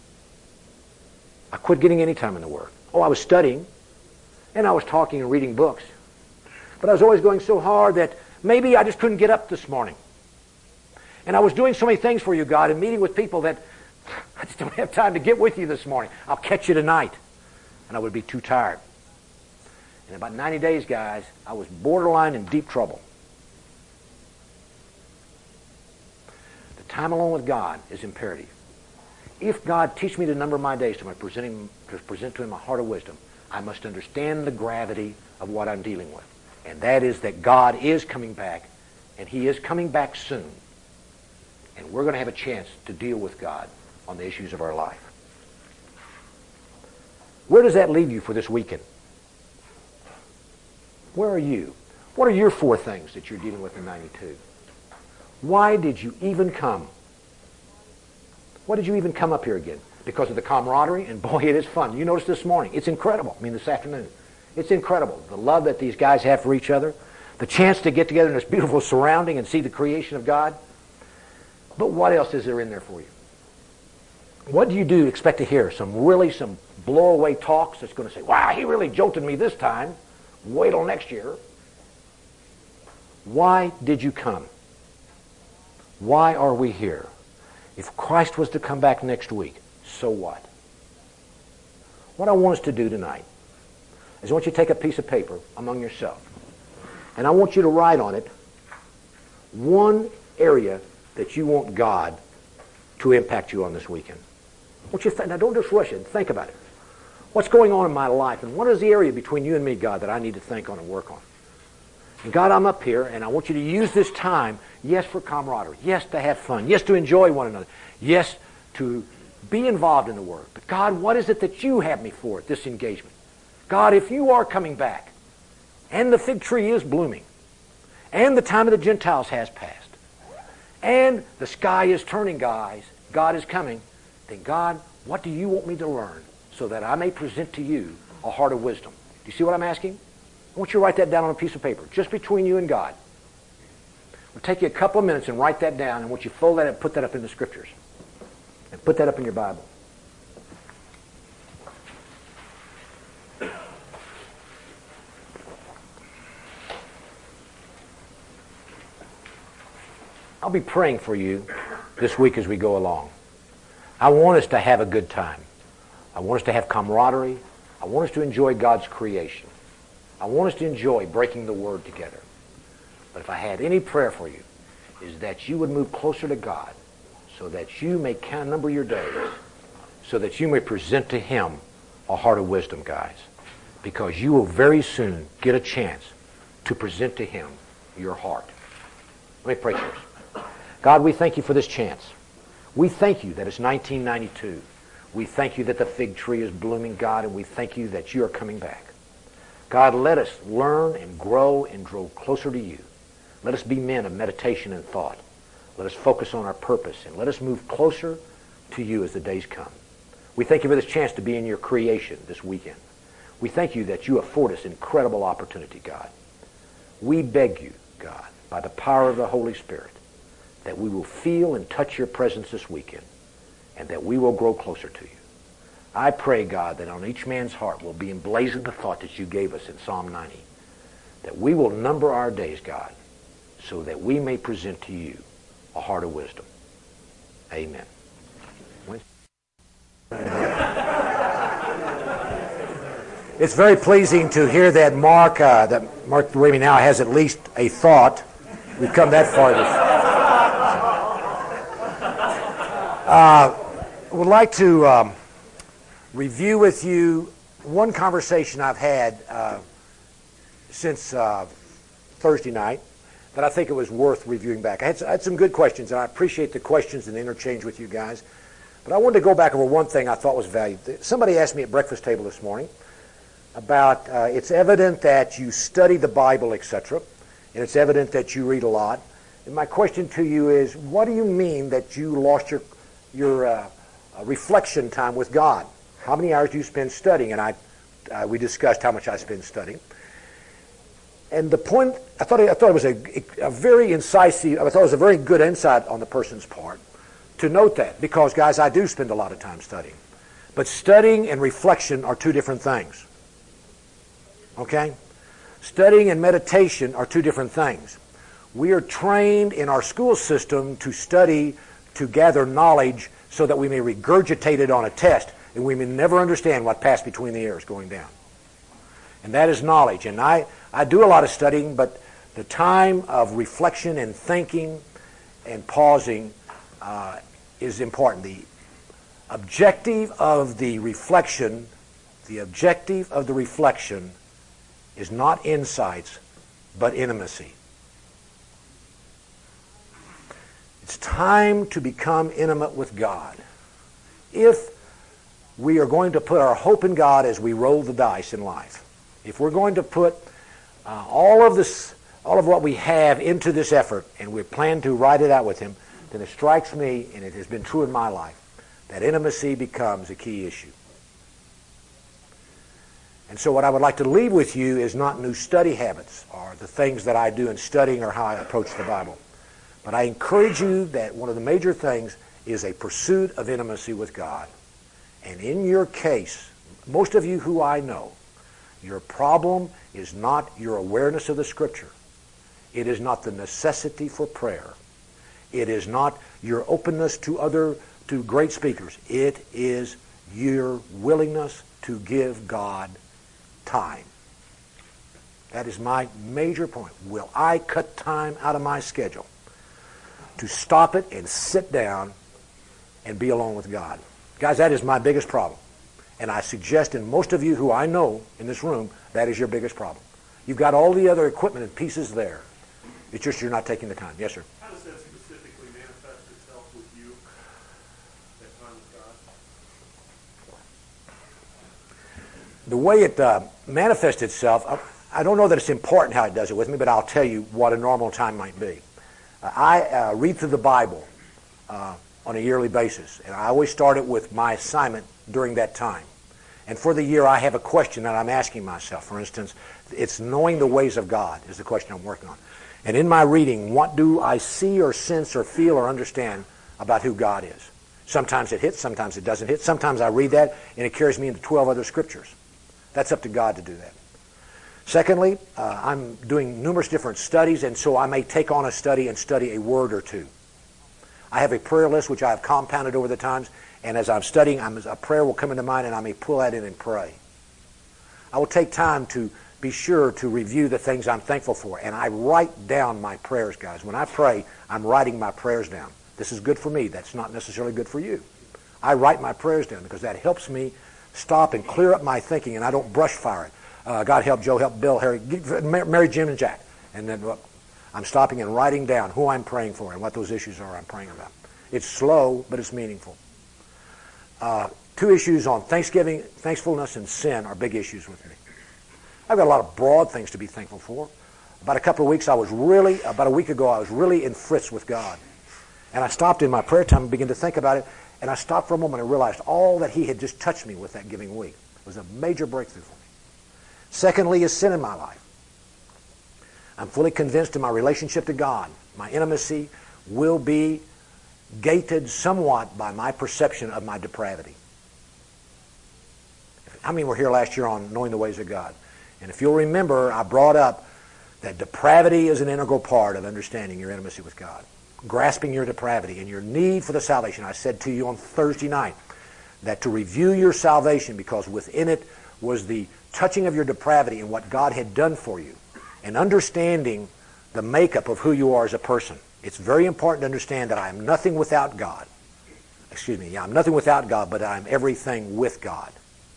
I quit getting any time in the Word. Oh, I was studying, and I was talking and reading books. But I was always going so hard that maybe I just couldn't get up this morning. And I was doing so many things for you, God, and meeting with people that I just don't have time to get with you this morning. I'll catch you tonight. And I would be too tired. In about ninety days, guys, I was borderline in deep trouble. The time alone with God is imperative. If God teach me to number my days to, my presenting, to present to Him a heart of wisdom, I must understand the gravity of what I'm dealing with. And that is that God is coming back, and He is coming back soon. And we're going to have a chance to deal with God on the issues of our life. Where does that leave you for this weekend? Where are you? What are your four things that you're dealing with in ninety-two? Why did you even come? Why did you even come up here again? Because of the camaraderie? And boy, it is fun. You noticed this morning. It's incredible. I mean, this afternoon. It's incredible. The love that these guys have for each other. The chance to get together in this beautiful surrounding and see the creation of God. But what else is there in there for you? What do you do expect to hear? Some really, some blow-away talks that's going to say, wow, he really jolted me this time. Wait till next year. Why did you come? Why are we here? If Christ was to come back next week, so what? What I want us to do tonight is I want you to take a piece of paper among yourself, and I want you to write on it one area that you want God to impact you on this weekend. I want you to th- now don't just rush it. Think about it. What's going on in my life, and what is the area between you and me, God, that I need to think on and work on? And God, I'm up here, and I want you to use this time, yes, for camaraderie, yes, to have fun, yes, to enjoy one another, yes, to be involved in the Word. But God, what is it that you have me for at this engagement? God, if you are coming back, and the fig tree is blooming, and the time of the Gentiles has passed, and the sky is turning, guys, God is coming, then God, what do you want me to learn so that I may present to you a heart of wisdom? Do you see what I'm asking? I want you to write that down on a piece of paper, just between you and God. It'll take you a couple of minutes and write that down, and I want you to fold that up, put that up in the Scriptures, and put that up in your Bible. I'll be praying for you this week as we go along. I want us to have a good time. I want us to have camaraderie. I want us to enjoy God's creation. I want us to enjoy breaking the Word together. But if I had any prayer for you, is that you would move closer to God so that you may count number your days, so that you may present to Him a heart of wisdom, guys. Because you will very soon get a chance to present to Him your heart. Let me pray for us. God, we thank you for this chance. We thank you that it's nineteen ninety-two. We thank you that the fig tree is blooming, God, and we thank you that you are coming back. God, let us learn and grow and grow closer to you. Let us be men of meditation and thought. Let us focus on our purpose, and let us move closer to you as the days come. We thank you for this chance to be in your creation this weekend. We thank you that you afford us incredible opportunity, God. We beg you, God, by the power of the Holy Spirit, that we will feel and touch your presence this weekend, and that we will grow closer to you. I pray, God, that on each man's heart will be emblazoned the thought that you gave us in Psalm ninety, that we will number our days, God, so that we may present to you a heart of wisdom. Amen. It's very pleasing to hear that Mark, uh, that Mark the way we now has at least a thought. We've come that far this Uh, I would like to um, review with you one conversation I've had uh, since uh, Thursday night that I think it was worth reviewing back. I had, I had some good questions, and I appreciate the questions and the interchange with you guys. But I wanted to go back over one thing I thought was valuable. Somebody asked me at breakfast table this morning about uh, it's evident that you study the Bible, et cetera, and it's evident that you read a lot. And my question to you is, what do you mean that you lost your your uh, uh, reflection time with God? How many hours do you spend studying? And I, uh, we discussed how much I spend studying. And the point, I thought, I thought it was a, a very incisive, I thought it was a very good insight on the person's part to note that, because, guys, I do spend a lot of time studying. But studying and reflection are two different things. Okay? Studying and meditation are two different things. We are trained in our school system to study, to gather knowledge so that we may regurgitate it on a test, and we may never understand what passed between the ears going down. And that is knowledge. And I, I do a lot of studying, but the time of reflection and thinking and pausing uh, is important. The objective of the reflection, the objective of the reflection is not insights, but intimacy. It's time to become intimate with God. If we are going to put our hope in God as we roll the dice in life, if we're going to put uh, all of this, all of what we have into this effort, and we plan to ride it out with Him, then it strikes me, and it has been true in my life, that intimacy becomes a key issue. And so what I would like to leave with you is not new study habits or the things that I do in studying or how I approach the Bible. But I encourage you that one of the major things is a pursuit of intimacy with God. And in your case, most of you who I know, your problem is not your awareness of the Scripture. It is not the necessity for prayer. It is not your openness to other, to great speakers. It is your willingness to give God time. That is my major point. Will I cut time out of my schedule to stop it and sit down and be alone with God? Guys, that is my biggest problem. And I suggest in most of you who I know in this room, that is your biggest problem. You've got all the other equipment and pieces there. It's just you're not taking the time. Yes, sir? How does that specifically manifest itself with you, that time with God? The way it uh, manifests itself, I don't know that it's important how it does it with me, but I'll tell you what a normal time might be. Uh, I uh, read through the Bible uh, on a yearly basis, and I always start it with my assignment during that time. And for the year, I have a question that I'm asking myself. For instance, it's knowing the ways of God is the question I'm working on. And in my reading, what do I see or sense or feel or understand about who God is? Sometimes it hits, sometimes it doesn't hit. Sometimes I read that, and it carries me into twelve other scriptures. That's up to God to do that. Secondly, uh, I'm doing numerous different studies, and so I may take on a study and study a word or two. I have a prayer list which I have compounded over the times, and as I'm studying, I'm, a prayer will come into mind, and I may pull that in and pray. I will take time to be sure to review the things I'm thankful for, and I write down my prayers, guys. When I pray, I'm writing my prayers down. This is good for me. That's not necessarily good for you. I write my prayers down because that helps me stop and clear up my thinking, and I don't brush fire it. Uh, God help Joe, help Bill, Harry, Mary, Jim, and Jack. And then uh, I'm stopping and writing down who I'm praying for and what those issues are I'm praying about. It's slow, but it's meaningful. Uh, two issues on Thanksgiving, thankfulness, and sin are big issues with me. I've got a lot of broad things to be thankful for. About a couple of weeks, I was really, about a week ago, I was really in frits with God. And I stopped in my prayer time and began to think about it. And I stopped for a moment and realized all that he had just touched me with that giving week. It was a major breakthrough for me. Secondly is sin in my life. I'm fully convinced in my relationship to God, my intimacy will be gated somewhat by my perception of my depravity. How many were here last year on knowing the ways of God? And if you'll remember, I brought up that depravity is an integral part of understanding your intimacy with God. Grasping your depravity and your need for the salvation. I said to you on Thursday night that to review your salvation, because within it was the touching of your depravity and what God had done for you, and understanding the makeup of who you are as a person. It's very important to understand that I am nothing without God. Excuse me, yeah, I'm nothing without God, but I'm everything with God.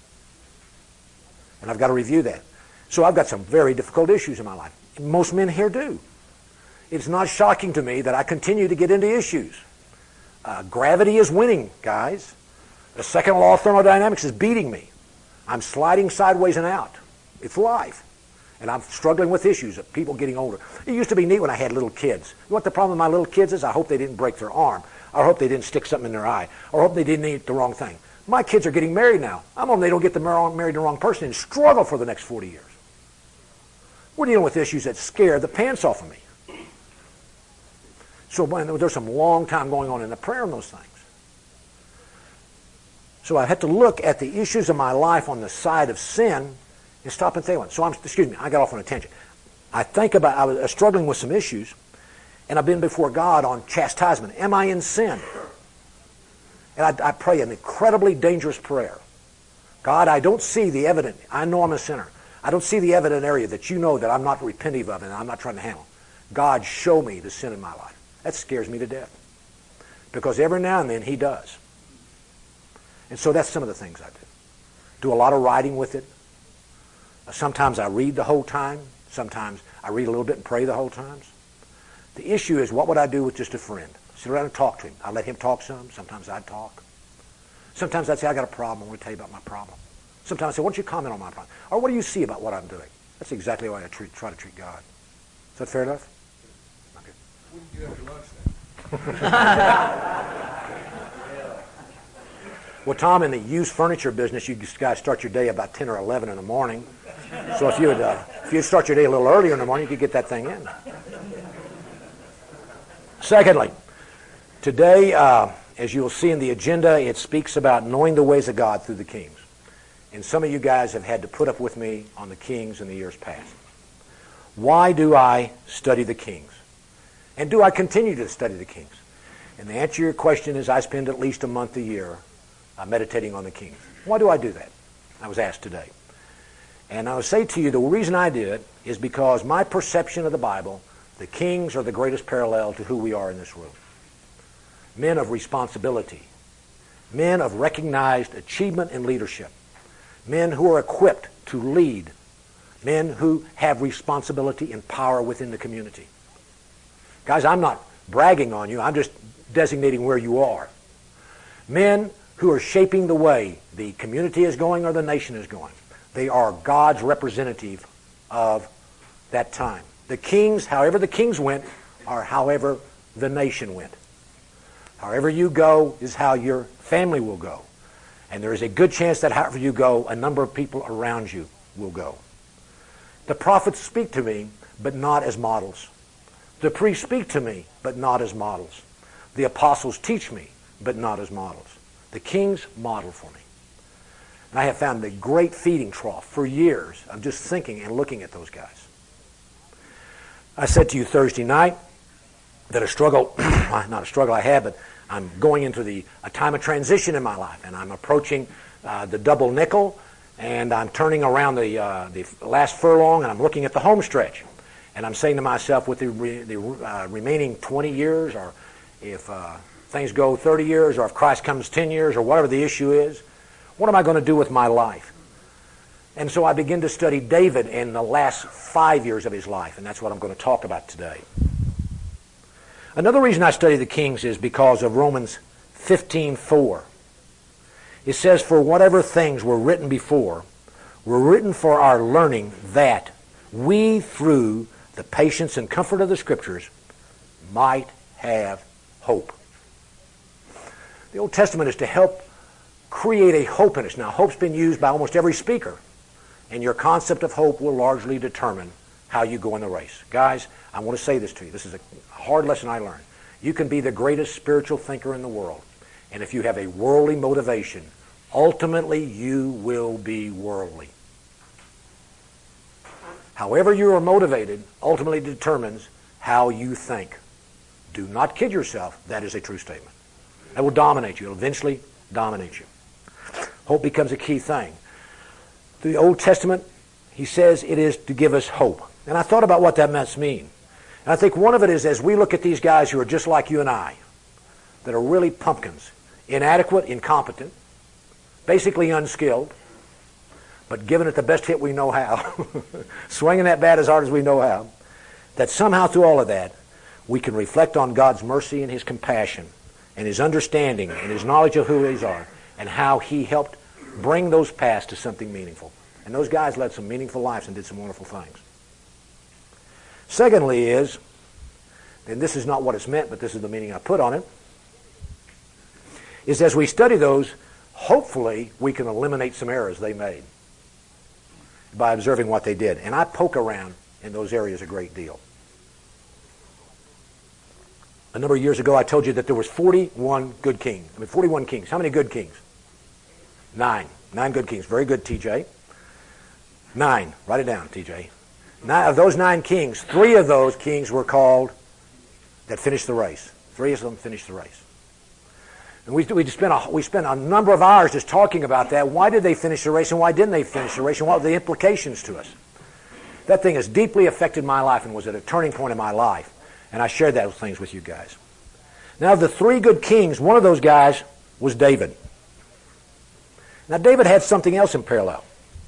And I've got to review that. So I've got some very difficult issues in my life. Most men here do. It's not shocking to me that I continue to get into issues. Uh, gravity is winning, guys. The second law of thermodynamics is beating me. I'm sliding sideways and out. It's life. And I'm struggling with issues of people getting older. It used to be neat when I had little kids. You know what the problem with my little kids is? I hope they didn't break their arm. I hope they didn't stick something in their eye. Or hope they didn't eat the wrong thing. My kids are getting married now. I'm hoping they don't get the mar- married the wrong person and struggle for the next forty years. We're dealing with issues that scare the pants off of me. So man, there's some long time going on in the prayer on those things. So I had to look at the issues of my life on the side of sin and stop and think. So I'm, excuse me, I got off on a tangent. I think about, I was struggling with some issues, and I've been before God on chastisement. Am I in sin? And I, I pray an incredibly dangerous prayer. God, I don't see the evident. I know I'm a sinner. I don't see the evident area that you know that I'm not repentive of and I'm not trying to handle. God, show me the sin in my life. That scares me to death. Because every now and then he does. And so that's some of the things I do. Do a lot of writing with it. Sometimes I read the whole time. Sometimes I read a little bit and pray the whole time. The issue is, what would I do with just a friend? Sit around and talk to him. I let him talk some. Sometimes I'd talk. Sometimes I'd say, I got a problem. I'm going to tell you about my problem. Sometimes I say, why don't you comment on my problem? Or what do you see about what I'm doing? That's exactly why I treat, try to treat God. Is that fair enough? Okay. When do you get after lunch then? Well, Tom, in the used furniture business, you guys start your day about ten or eleven in the morning. So if you would, uh, if you start your day a little earlier in the morning, you could get that thing in. Secondly, today, uh, as you will see in the agenda, it speaks about knowing the ways of God through the Kings. And some of you guys have had to put up with me on the Kings in the years past. Why do I study the Kings? And do I continue to study the Kings? And the answer to your question is, I spend at least a month a year uh, meditating on the Kings. Why do I do that? I was asked today. And I will say to you, the reason I do it is because my perception of the Bible, the Kings are the greatest parallel to who we are in this room. Men of responsibility. Men of recognized achievement and leadership. Men who are equipped to lead Men who have responsibility and power within the community. Guys, I'm not bragging on you. I'm just designating where you are. Men who are shaping the way the community is going or the nation is going. They are God's representative of that time. The kings, however the kings went, are however the nation went. However you go is how your family will go. And there is a good chance that however you go, a number of people around you will go. The prophets speak to me, but not as models. The priests speak to me, but not as models. The apostles teach me, but not as models. The kings model for me. And I have found a great feeding trough for years of just thinking and looking at those guys. I said to you Thursday night that a struggle, not a struggle I had, but I'm going into the a time of transition in my life, and I'm approaching uh, the double nickel, and I'm turning around the uh, the last furlong, and I'm looking at the home stretch, and I'm saying to myself, with the re, the uh, remaining twenty years, or if uh, things go thirty years, or if Christ comes ten years, or whatever the issue is, what am I going to do with my life? And so I begin to study David in the last five years of his life, and that's what I'm going to talk about today. Another reason I study the Kings is because of Romans fifteen four. It says, "For whatever things were written before were written for our learning, that we, through the patience and comfort of the Scriptures, might have hope." The Old Testament is to help create a hope in us. Now, hope's been used by almost every speaker, and your concept of hope will largely determine how you go in the race. Guys, I want to say this to you. This is a hard lesson I learned. You can be the greatest spiritual thinker in the world, and if you have a worldly motivation, ultimately you will be worldly. However you are motivated ultimately determines how you think. Do not kid yourself. That is a true statement. That will dominate you. It will eventually dominate you. Hope becomes a key thing. The Old Testament, he says it is to give us hope. And I thought about what that must mean. And I think one of it is, as we look at these guys who are just like you and I, that are really pumpkins, inadequate, incompetent, basically unskilled, but giving it the best hit we know how, swinging that bat as hard as we know how, that somehow through all of that, we can reflect on God's mercy and His compassion and His understanding and His knowledge of who He are and how He helped bring those past to something meaningful. And those guys led some meaningful lives and did some wonderful things. Secondly is, and this is not what it's meant, but this is the meaning I put on it, is as we study those, hopefully we can eliminate some errors they made by observing what they did. And I poke around in those areas a great deal. A number of years ago I told you that there was forty-one good kings. I mean, forty-one kings. How many good kings? Nine. Nine good kings. Very good, T J. Nine. Write it down, T J. Nine, of those nine kings, three of those kings were called that finished the race. Three of them finished the race. And we, we, spent a, we spent a number of hours just talking about that. Why did they finish the race and why didn't they finish the race and what were the implications to us? That thing has deeply affected my life and was at a turning point in my life. And I shared those things with you guys. Now, of the three good kings, one of those guys was David. Now, David had something else in parallel.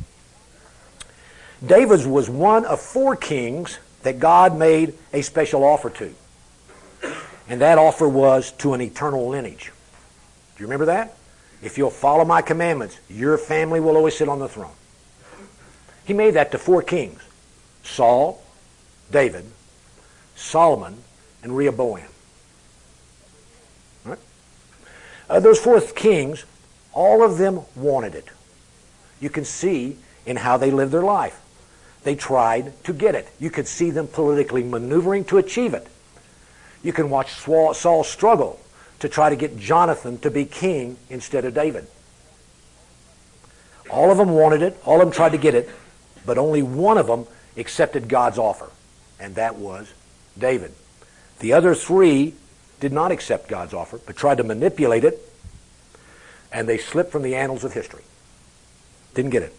David was one of four kings that God made a special offer to. And that offer was to an eternal lineage. Do you remember that? If you'll follow my commandments, your family will always sit on the throne. He made that to four kings. Saul, David, Solomon, and Rehoboam. Right? Uh, those four kings, all of them wanted it. You can see in how they lived their life. They tried to get it. You could see them politically maneuvering to achieve it. You can watch Saul struggle to try to get Jonathan to be king instead of David. All of them wanted it. All of them tried to get it. But only one of them accepted God's offer, and that was David. The other three did not accept God's offer, but tried to manipulate it, and they slipped from the annals of history. Didn't get it.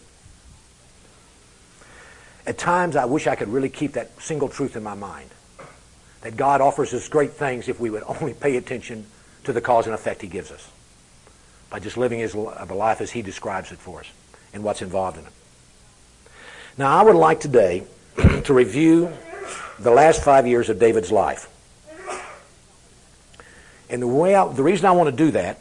At times, I wish I could really keep that single truth in my mind, that God offers us great things if we would only pay attention to the cause and effect He gives us, by just living His life as He describes it for us and what's involved in it. Now, I would like today to review the last five years of David's life. And the way I, the reason I want to do that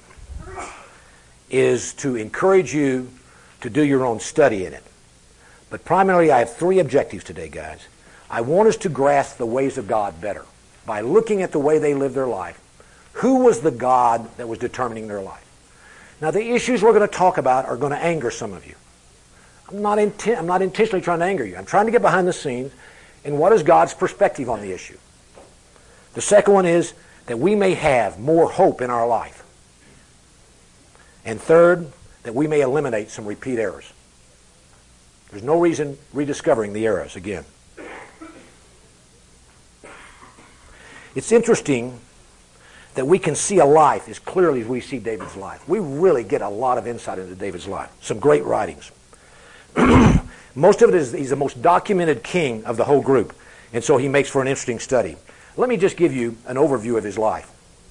is to encourage you to do your own study in it. But primarily, I have three objectives today, guys. I want us to grasp the ways of God better by looking at the way they lived their life. Who was the God that was determining their life? Now, the issues we're going to talk about are going to anger some of you. I'm not, inten- I'm not intentionally trying to anger you. I'm trying to get behind the scenes in what is God's perspective on the issue. The second one is that we may have more hope in our life. And third, that we may eliminate some repeat errors. There's no reason rediscovering the errors again. It's interesting that we can see a life as clearly as we see David's life. We really get a lot of insight into David's life. Some great writings. Most of it is he's the most documented king of the whole group, and so he makes for an interesting study. Let me just give you an overview of his life.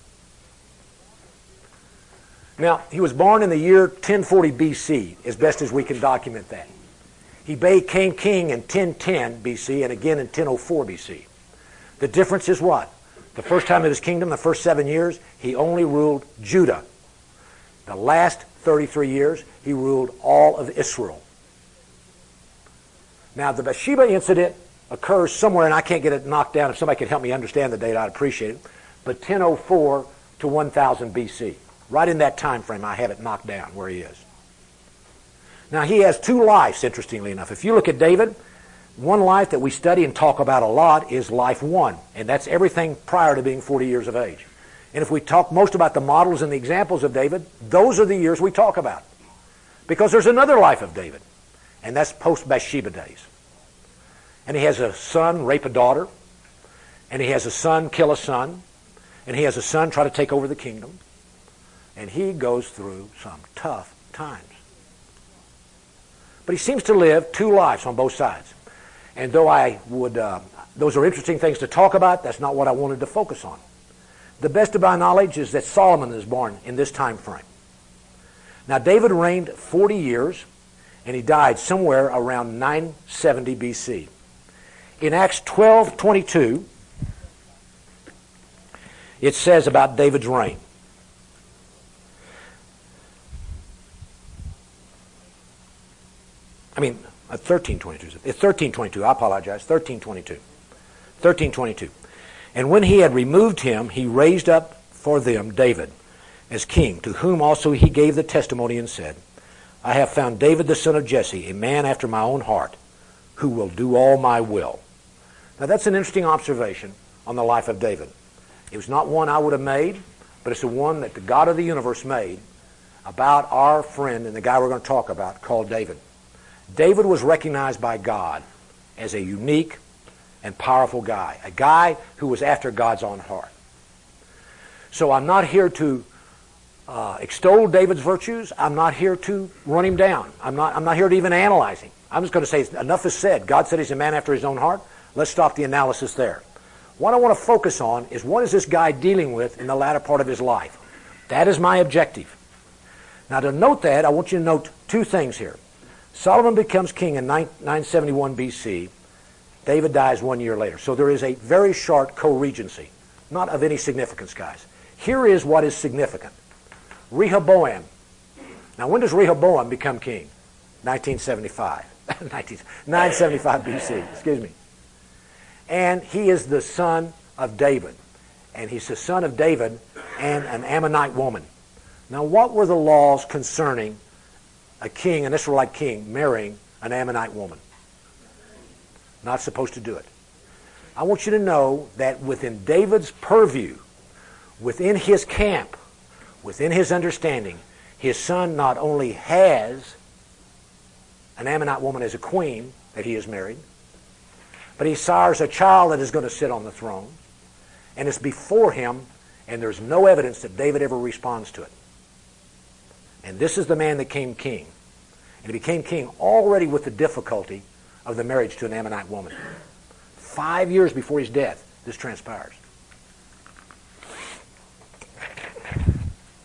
Now, he was born in the year ten forty B C, as best as we can document that. He became king in ten ten B C and again in ten oh four B C. The difference is what? The first time of his kingdom, the first seven years, he only ruled Judah. The last thirty-three years, he ruled all of Israel. Now, the Bathsheba incident occurs somewhere, and I can't get it knocked down. If somebody could help me understand the date, I'd appreciate it. But ten oh four to one thousand B C. Right in that time frame, I have it knocked down where he is. Now, he has two lives, interestingly enough. If you look at David, one life that we study and talk about a lot is life one, and that's everything prior to being forty years of age. And if we talk most about the models and the examples of David, those are the years we talk about. Because there's another life of David, and that's post-Bathsheba days. And he has a son rape a daughter, and he has a son kill a son, and he has a son try to take over the kingdom, and he goes through some tough times. But he seems to live two lives on both sides. And though I would, uh, those are interesting things to talk about, that's not what I wanted to focus on. The best of my knowledge is that Solomon is born in this time frame. Now, David reigned forty years, and he died somewhere around nine seventy B C. In Acts twelve twenty-two, it says about David's reign. I mean, uh, thirteen twenty-two. It's thirteen twenty-two. I apologize. thirteen twenty-two. thirteen twenty-two. And when he had removed him, he raised up for them David as king, to whom also he gave the testimony and said, I have found David the son of Jesse, a man after my own heart, who will do all my will. Now that's an interesting observation on the life of David. It was not one I would have made, but it's the one that the God of the universe made about our friend and the guy we're going to talk about called David. David was recognized by God as a unique and powerful guy, a guy who was after God's own heart. So I'm not here to uh, extol David's virtues. I'm not here to run him down. I'm not, I'm not here to even analyze him. I'm just going to say enough is said. God said he's a man after his own heart. Let's stop the analysis there. What I want to focus on is what is this guy dealing with in the latter part of his life. That is my objective. Now to note that, I want you to note two things here. Solomon becomes king in nine seventy-one B C. David dies one year later. So there is a very short co-regency. Not of any significance, guys. Here is what is significant. Rehoboam. Now when does Rehoboam become king? nineteen seventy-five. nine seventy-five B C, excuse me. And he is the son of David. And he's the son of David and an Ammonite woman. Now what were the laws concerning a king, an Israelite king, marrying an Ammonite woman? Not supposed to do it. I want you to know that within David's purview, within his camp, within his understanding, his son not only has an Ammonite woman as a queen that he has married, but he sires a child that is going to sit on the throne, and it's before him, and there's no evidence that David ever responds to it. And this is the man that became king. And he became king already with the difficulty of the marriage to an Ammonite woman. Five years before his death, this transpires.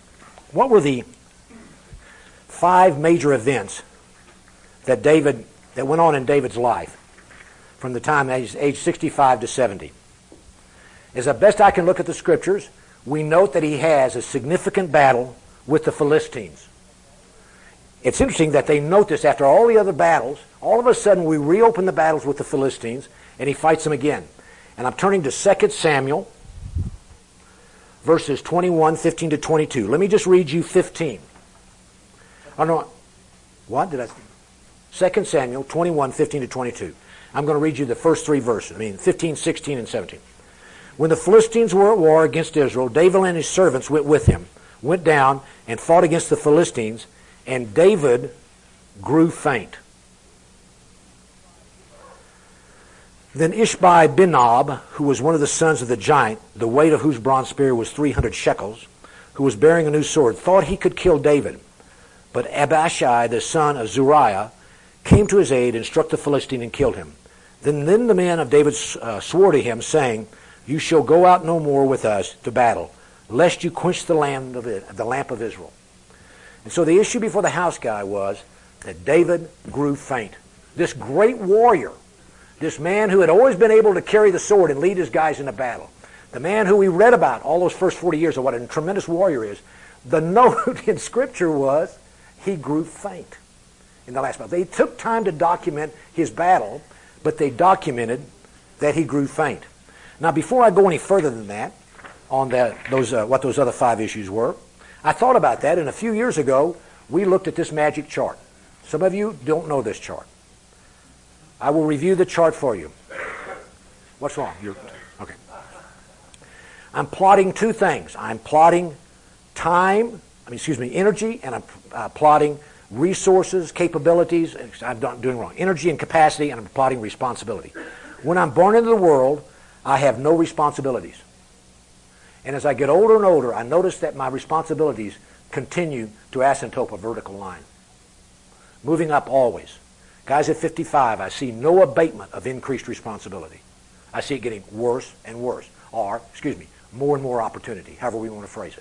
What were the five major events that David that went on in David's life from the time age, age sixty-five to seventy. As the best I can look at the scriptures, we note that he has a significant battle with the Philistines. It's interesting that they note this after all the other battles. All of a sudden, we reopen the battles with the Philistines, and he fights them again. And I'm turning to Second Samuel, verses twenty-one, fifteen to twenty-two. Let me just read you fifteen. Oh, no. What did I... Second Samuel, twenty-one, fifteen to twenty-two. I'm going to read you the first three verses. I mean, fifteen, sixteen, and seventeen. When the Philistines were at war against Israel, David and his servants went with him, went down and fought against the Philistines, and David grew faint. Then Ishbi-Benob, who was one of the sons of the giant, the weight of whose bronze spear was three hundred shekels, who was bearing a new sword, thought he could kill David. But Abishai, the son of Zeruiah, came to his aid and struck the Philistine and killed him. Then, then the men of David uh, swore to him, saying, "You shall go out no more with us to battle, lest you quench the lamp of, it, the lamp of Israel." And so the issue before the house guy was that David grew faint. This great warrior, this man who had always been able to carry the sword and lead his guys in a battle, the man who we read about all those first forty years of what a tremendous warrior is, the note in Scripture was he grew faint in the last battle. They took time to document his battle, but they documented that he grew faint. Now, before I go any further than that, on that, those uh, what those other five issues were, I thought about that, and a few years ago, we looked at this magic chart. Some of you don't know this chart. I will review the chart for you. What's wrong? You're, okay. I'm plotting two things. I'm plotting time, I mean, excuse me, energy, and I'm uh, plotting resources, capabilities. I'm not doing wrong. Energy and capacity, and I'm plotting responsibility. When I'm born into the world, I have no responsibilities. And as I get older and older, I notice that my responsibilities continue to asymptote a vertical line. Moving up always. Guys at fifty-five, I see no abatement of increased responsibility. I see it getting worse and worse. Or, excuse me, more and more opportunity, however we want to phrase it.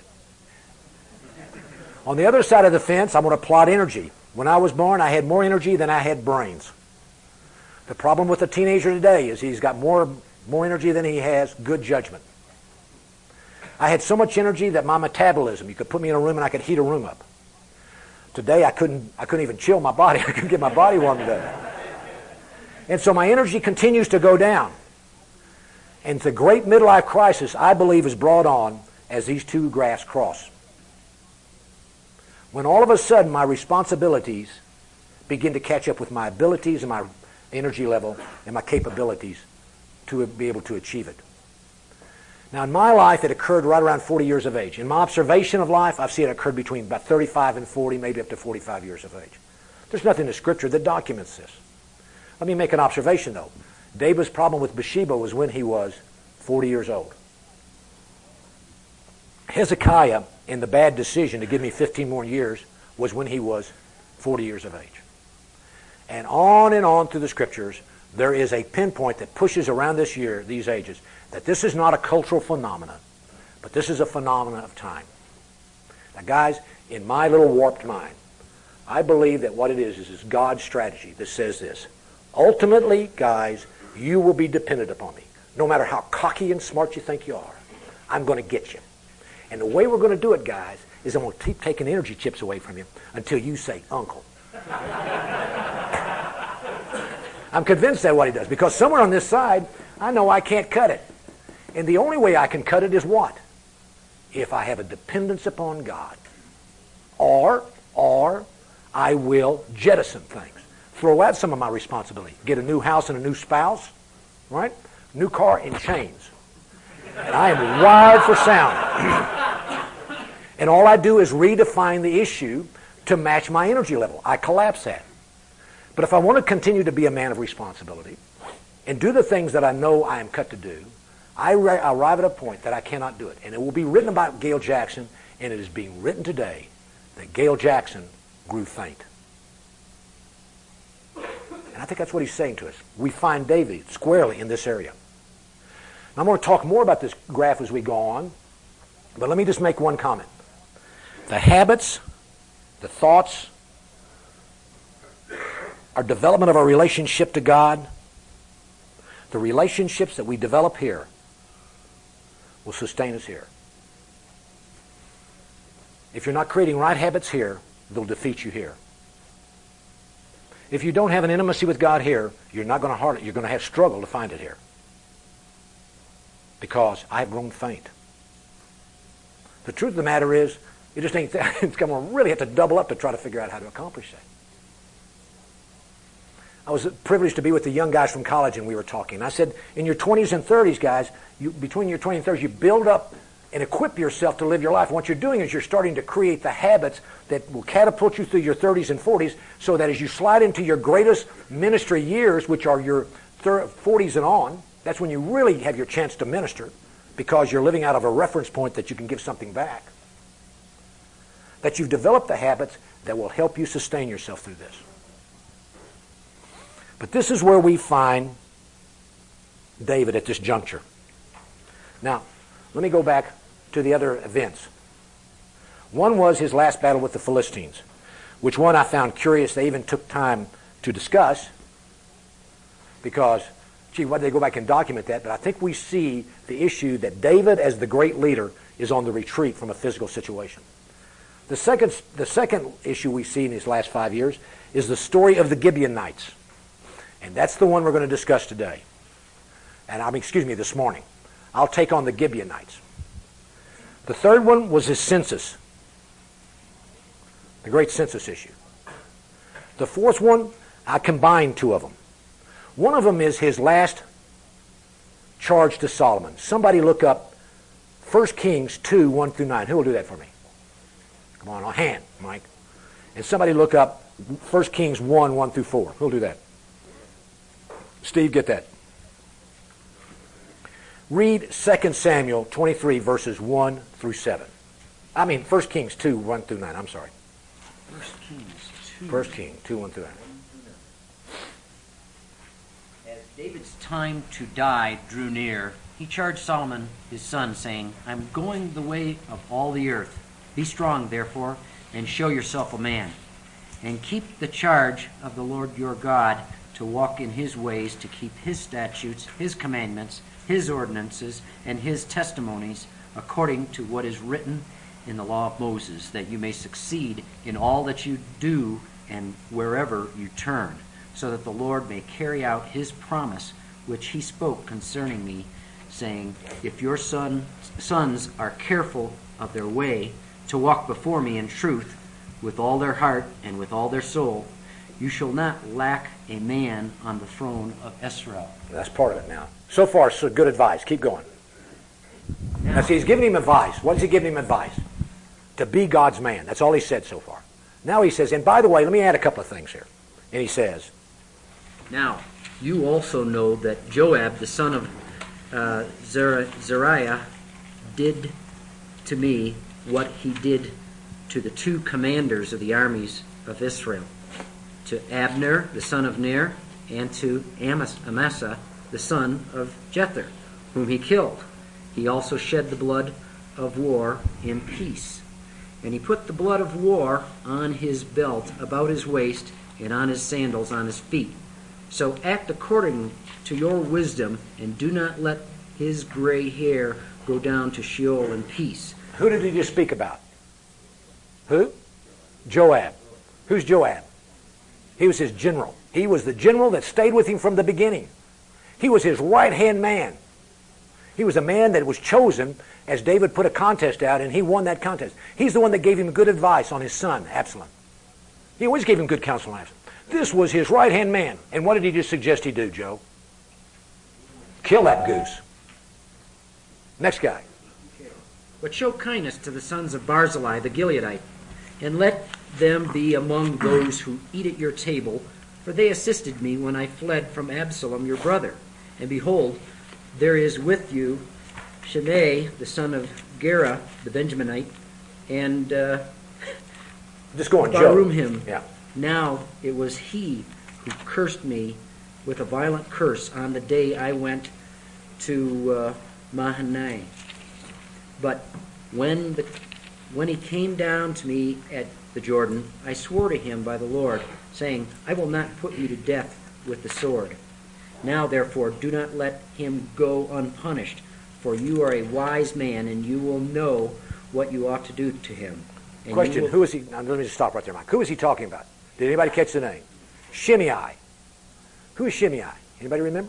On the other side of the fence, I'm going to plot energy. When I was born, I had more energy than I had brains. The problem with a teenager today is he's got more, more energy than he has good judgment. I had so much energy that my metabolism, you could put me in a room and I could heat a room up. Today I couldn't, I couldn't even chill my body. I couldn't get my body warmed up. And so my energy continues to go down. And the great midlife crisis, I believe, is brought on as these two graphs cross. When all of a sudden my responsibilities begin to catch up with my abilities and my energy level and my capabilities to be able to achieve it. Now, in my life, it occurred right around forty years of age. In my observation of life, I've seen it occur between about thirty-five and forty, maybe up to forty-five years of age. There's nothing in Scripture that documents this. Let me make an observation, though. David's problem with Bathsheba was when he was forty years old. Hezekiah, in the bad decision to give me fifteen more years, was when he was forty years of age. And on and on through the Scriptures, there is a pinpoint that pushes around this year, these ages, that this is not a cultural phenomenon, but this is a phenomenon of time. Now, guys, in my little warped mind, I believe that what it is is, is God's strategy that says this. Ultimately, guys, you will be dependent upon me. No matter how cocky and smart you think you are, I'm going to get you. And the way we're going to do it, guys, is I'm going to keep taking energy chips away from you until you say, "Uncle." I'm convinced that's what he does, because somewhere on this side, I know I can't cut it. And the only way I can cut it is what? If I have a dependence upon God. Or, or I will jettison things. Throw out some of my responsibility. Get a new house and a new spouse, right? New car and chains. And I am wired for sound. And all I do is redefine the issue to match my energy level. I collapse that. But if I want to continue to be a man of responsibility and do the things that I know I am cut to do, I arrive at a point that I cannot do it. And it will be written about Gale Jackson, and it is being written today that Gale Jackson grew faint. And I think that's what he's saying to us. We find David squarely in this area. Now, I'm going to talk more about this graph as we go on, but let me just make one comment. The habits, the thoughts, our development of our relationship to God, the relationships that we develop here will sustain us here. If you're not creating right habits here, they'll defeat you here. If you don't have an intimacy with God here, you're not going to hard it. You're going to have struggle to find it here. Because I've grown faint. The truth of the matter is, you just ain't. It's going to really have to double up to try to figure out how to accomplish that. I was privileged to be with the young guys from college, and we were talking. I said, in your twenties and thirties, guys, you, between your twenties and thirties, you build up and equip yourself to live your life. And what you're doing is you're starting to create the habits that will catapult you through your thirties and forties, so that as you slide into your greatest ministry years, which are your forties and on, that's when you really have your chance to minister, because you're living out of a reference point that you can give something back. That you've developed the habits that will help you sustain yourself through this. But this is where we find David at this juncture. Now, let me go back to the other events. One was his last battle with the Philistines, which one I found curious. They even took time to discuss because, gee, why did they go back and document that? But I think we see the issue that David, as the great leader, is on the retreat from a physical situation. The second, the second issue we see in these last five years is the story of the Gibeonites. And that's the one we're going to discuss today. And I mean, excuse me, this morning. I'll take on the Gibeonites. The third one was his census. The great census issue. The fourth one, I combined two of them. One of them is his last charge to Solomon. Somebody look up First Kings two, one through nine. Who will do that for me? Come on, a hand, Mike. And somebody look up First Kings one, one through four. Who will do that? Steve, get that. Read Second Samuel twenty-three, verses one through seven. I mean, First Kings two, one through nine. I'm sorry. First Kings two. First King two, one through nine. As David's time to die drew near, he charged Solomon his son, saying, I'm going the way of all the earth. Be strong, therefore, and show yourself a man, and keep the charge of the Lord your God, to walk in his ways, to keep his statutes, his commandments, his ordinances, and his testimonies, according to what is written in the law of Moses, that you may succeed in all that you do and wherever you turn, so that the Lord may carry out his promise, which he spoke concerning me, saying, if your son, sons are careful of their way, to walk before me in truth, with all their heart and with all their soul, you shall not lack a man on the throne of Israel. That's part of it now. So far, so good advice. Keep going. Now, see, he's giving him advice. What is he giving him advice? To be God's man. That's all he said so far. Now he says, and by the way, let me add a couple of things here. And he says, now, you also know that Joab, the son of uh, Zer- Zeruiah, did to me what he did to the two commanders of the armies of Israel, to Abner, the son of Ner, and to Amas- Amasa, the son of Jether, whom he killed. He also shed the blood of war in peace. And he put the blood of war on his belt about his waist, and on his sandals on his feet. So act according to your wisdom, and do not let his gray hair go down to Sheol in peace. who did he just speak about? Who? Joab. Who's Joab? He was his general. He was the general that stayed with him from the beginning. He was his right-hand man. He was a man that was chosen as David put a contest out, and he won that contest. He's the one that gave him good advice on his son, Absalom. He always gave him good counsel on Absalom. This was his right-hand man. And what did he just suggest he do, Joe? Kill that goose. Next guy. But show kindness to the sons of Barzillai the Gileadite, and let them be among those who eat at your table, for they assisted me when I fled from Absalom your brother. And behold, there is with you Shimei, the son of Gera, the Benjaminite, and uh, Just go on, Joe. Barum-him. Yeah. Now it was he who cursed me with a violent curse on the day I went to uh, Mahanaim. But when the When he came down to me at the Jordan, I swore to him by the Lord, saying, I will not put you to death with the sword. Now, therefore, do not let him go unpunished, for you are a wise man, and you will know what you ought to do to him. And Question, will... who is he? Now, let me just stop right there, Mike. Who is he talking about? Did anybody catch the name? Shimei. Who is Shimei? Anybody remember?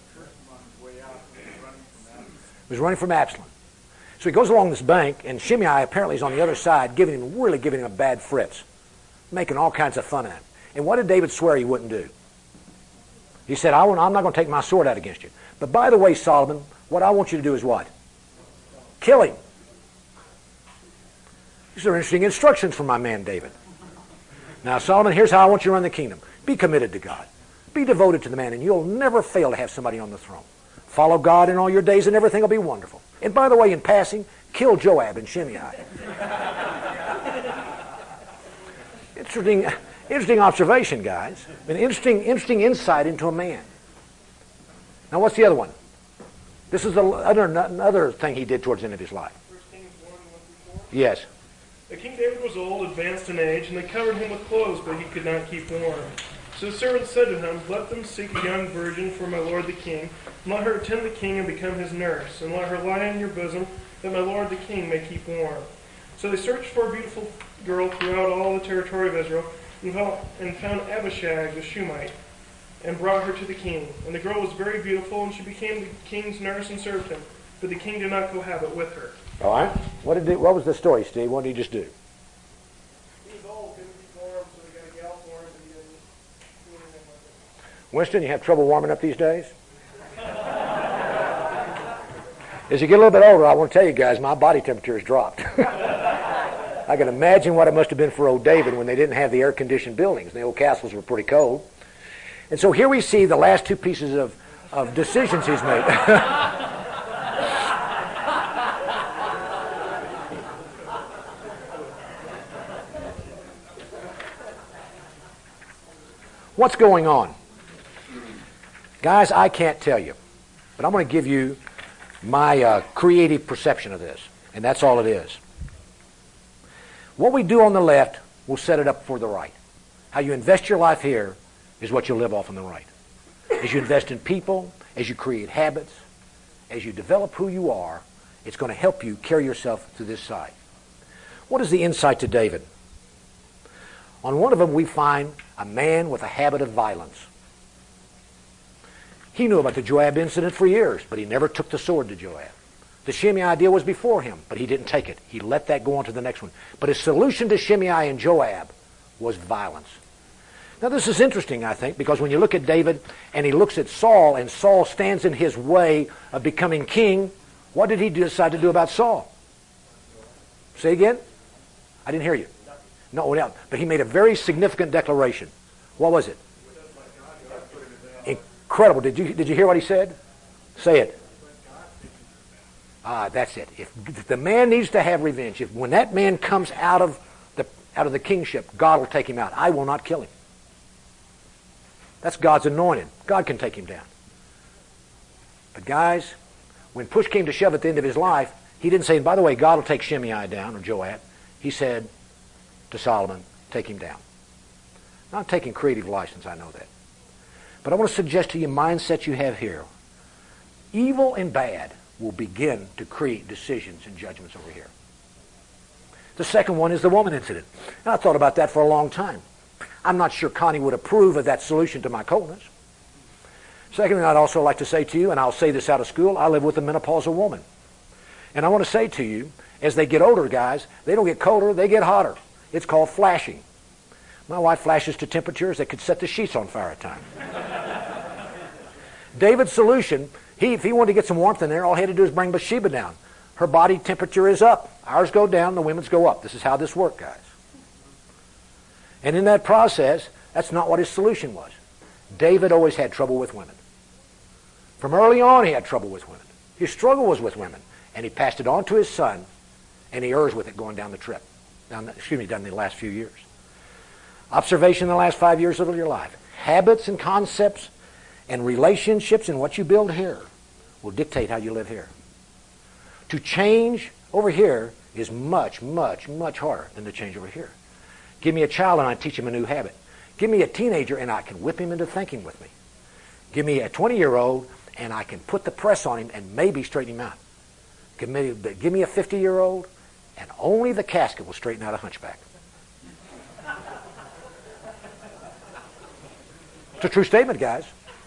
He was running from Absalom. So he goes along this bank, and Shimei apparently is on the other side, giving him, really giving him a bad fritz, making all kinds of fun of him. And what did David swear he wouldn't do? He said, I won't, I'm not going to take my sword out against you. But by the way, Solomon, what I want you to do is what? Kill him. These are interesting instructions from my man David. Now, Solomon, here's how I want you to run the kingdom. Be committed to God. Be devoted to the man, and you'll never fail to have somebody on the throne. Follow God in all your days, and everything will be wonderful. And by the way, in passing, kill Joab and Shimei. interesting, interesting observation, guys. An interesting, interesting insight into a man. Now, what's the other one? This is the other, another thing he did towards the end of his life. First Kings one, one through four. Yes. The King David was old, advanced in age, and they covered him with clothes, but he could not keep warm. So the servants said to him, Let them seek a young virgin for my lord the king, and let her attend the king and become his nurse, and let her lie in your bosom, that my lord the king may keep warm. So they searched for a beautiful girl throughout all the territory of Israel, and found, and found Abishag the Shumite, and brought her to the king. And the girl was very beautiful, and she became the king's nurse and served him. But the king did not cohabit with her. All right. What did they, what was the story, Steve? What did he just do? He was old, couldn't keep warm, so they got a gal for him, but he didn't do anything with it. Winston, you have trouble warming up these days? As you get a little bit older, I want to tell you guys, my body temperature has dropped. I can imagine what it must have been for old David when they didn't have the air-conditioned buildings. The old castles were pretty cold. And so here we see the last two pieces of, of decisions he's made. What's going on? Guys, I can't tell you, but I'm going to give you my uh, creative perception of this, and that's all it is. What we do on the left will set it up for the right. How you invest your life here is what you'll live off on the right. As you invest in people, as you create habits, as you develop who you are, it's going to help you carry yourself to this side. What is the insight to David? On one of them, we find a man with a habit of violence. He knew about the Joab incident for years, but he never took the sword to Joab. The Shimei idea was before him, but he didn't take it. He let that go on to the next one. But his solution to Shimei and Joab was violence. Now, this is interesting, I think, because when you look at David and he looks at Saul, and Saul stands in his way of becoming king, what did he decide to do about Saul? Say again? I didn't hear you. No, no, but he made a very significant declaration. What was it? Incredible. Did you, did you hear what he said? Say it. Ah, that's it. If, if the man needs to have revenge, if when that man comes out of the out of the kingship, God will take him out. I will not kill him. That's God's anointed. God can take him down. But guys, when push came to shove at the end of his life, he didn't say, and by the way, God will take Shimei down or Joab. He said to Solomon, take him down. Not taking creative license, I know that. But I want to suggest to you mindset you have here. Evil and bad will begin to create decisions and judgments over here. The second one is the woman incident. And I thought about that for a long time. I'm not sure Connie would approve of that solution to my coldness. Secondly, I'd also like to say to you, and I'll say this out of school, I live with a menopausal woman. And I want to say to you, as they get older, guys, they don't get colder, they get hotter. It's called flashing. My wife flashes to temperatures that could set the sheets on fire at times. David's solution, he, if he wanted to get some warmth in there, all he had to do is bring Bathsheba down. Her body temperature is up. Ours go down, the women's go up. This is how this works, guys. And in that process, that's not what his solution was. David always had trouble with women. From early on, he had trouble with women. His struggle was with women. And he passed it on to his son, and he errs with it going down the trip. Down the, excuse me, down the last few years. Observation in the last five years of your life. Habits and concepts and relationships and what you build here will dictate how you live here. To change over here is much, much, much harder than the change over here. Give me a child and I teach him a new habit. Give me a teenager and I can whip him into thinking with me. Give me a twenty-year-old and I can put the press on him and maybe straighten him out. Give me, give me a fifty-year-old and only the casket will straighten out a hunchback. It's a true statement, guys.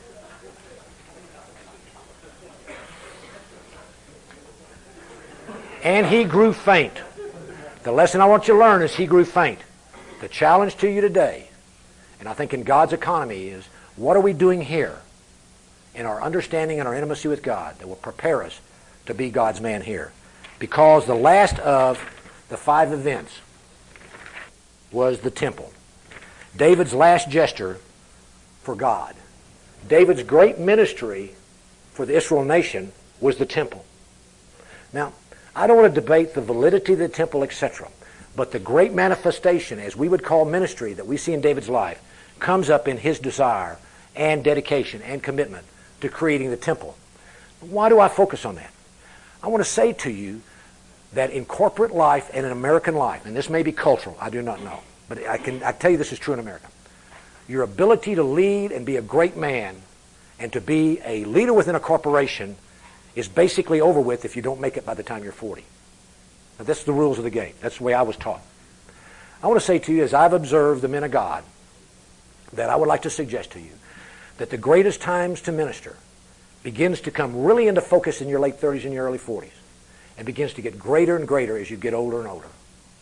And he grew faint. The lesson I want you to learn is he grew faint. The challenge to you today, and I think in God's economy, is what are we doing here in our understanding and our intimacy with God that will prepare us to be God's man here? Because the last of the five events was the temple. David's last gesture for God. David's great ministry for the Israel nation was the temple. Now, I don't want to debate the validity of the temple, et cetera. But the great manifestation, as we would call ministry, that we see in David's life, comes up in his desire and dedication and commitment to creating the temple. Why do I focus on that? I want to say to you that in corporate life and in American life, and this may be cultural, I do not know, but I can I tell you this is true in America. Your ability to lead and be a great man and to be a leader within a corporation is basically over with if you don't make it by the time you're forty. Now, that's the rules of the game. That's the way I was taught. I want to say to you, as I've observed the men of God, that I would like to suggest to you that the greatest times to minister begins to come really into focus in your late thirties and your early forties and begins to get greater and greater as you get older and older.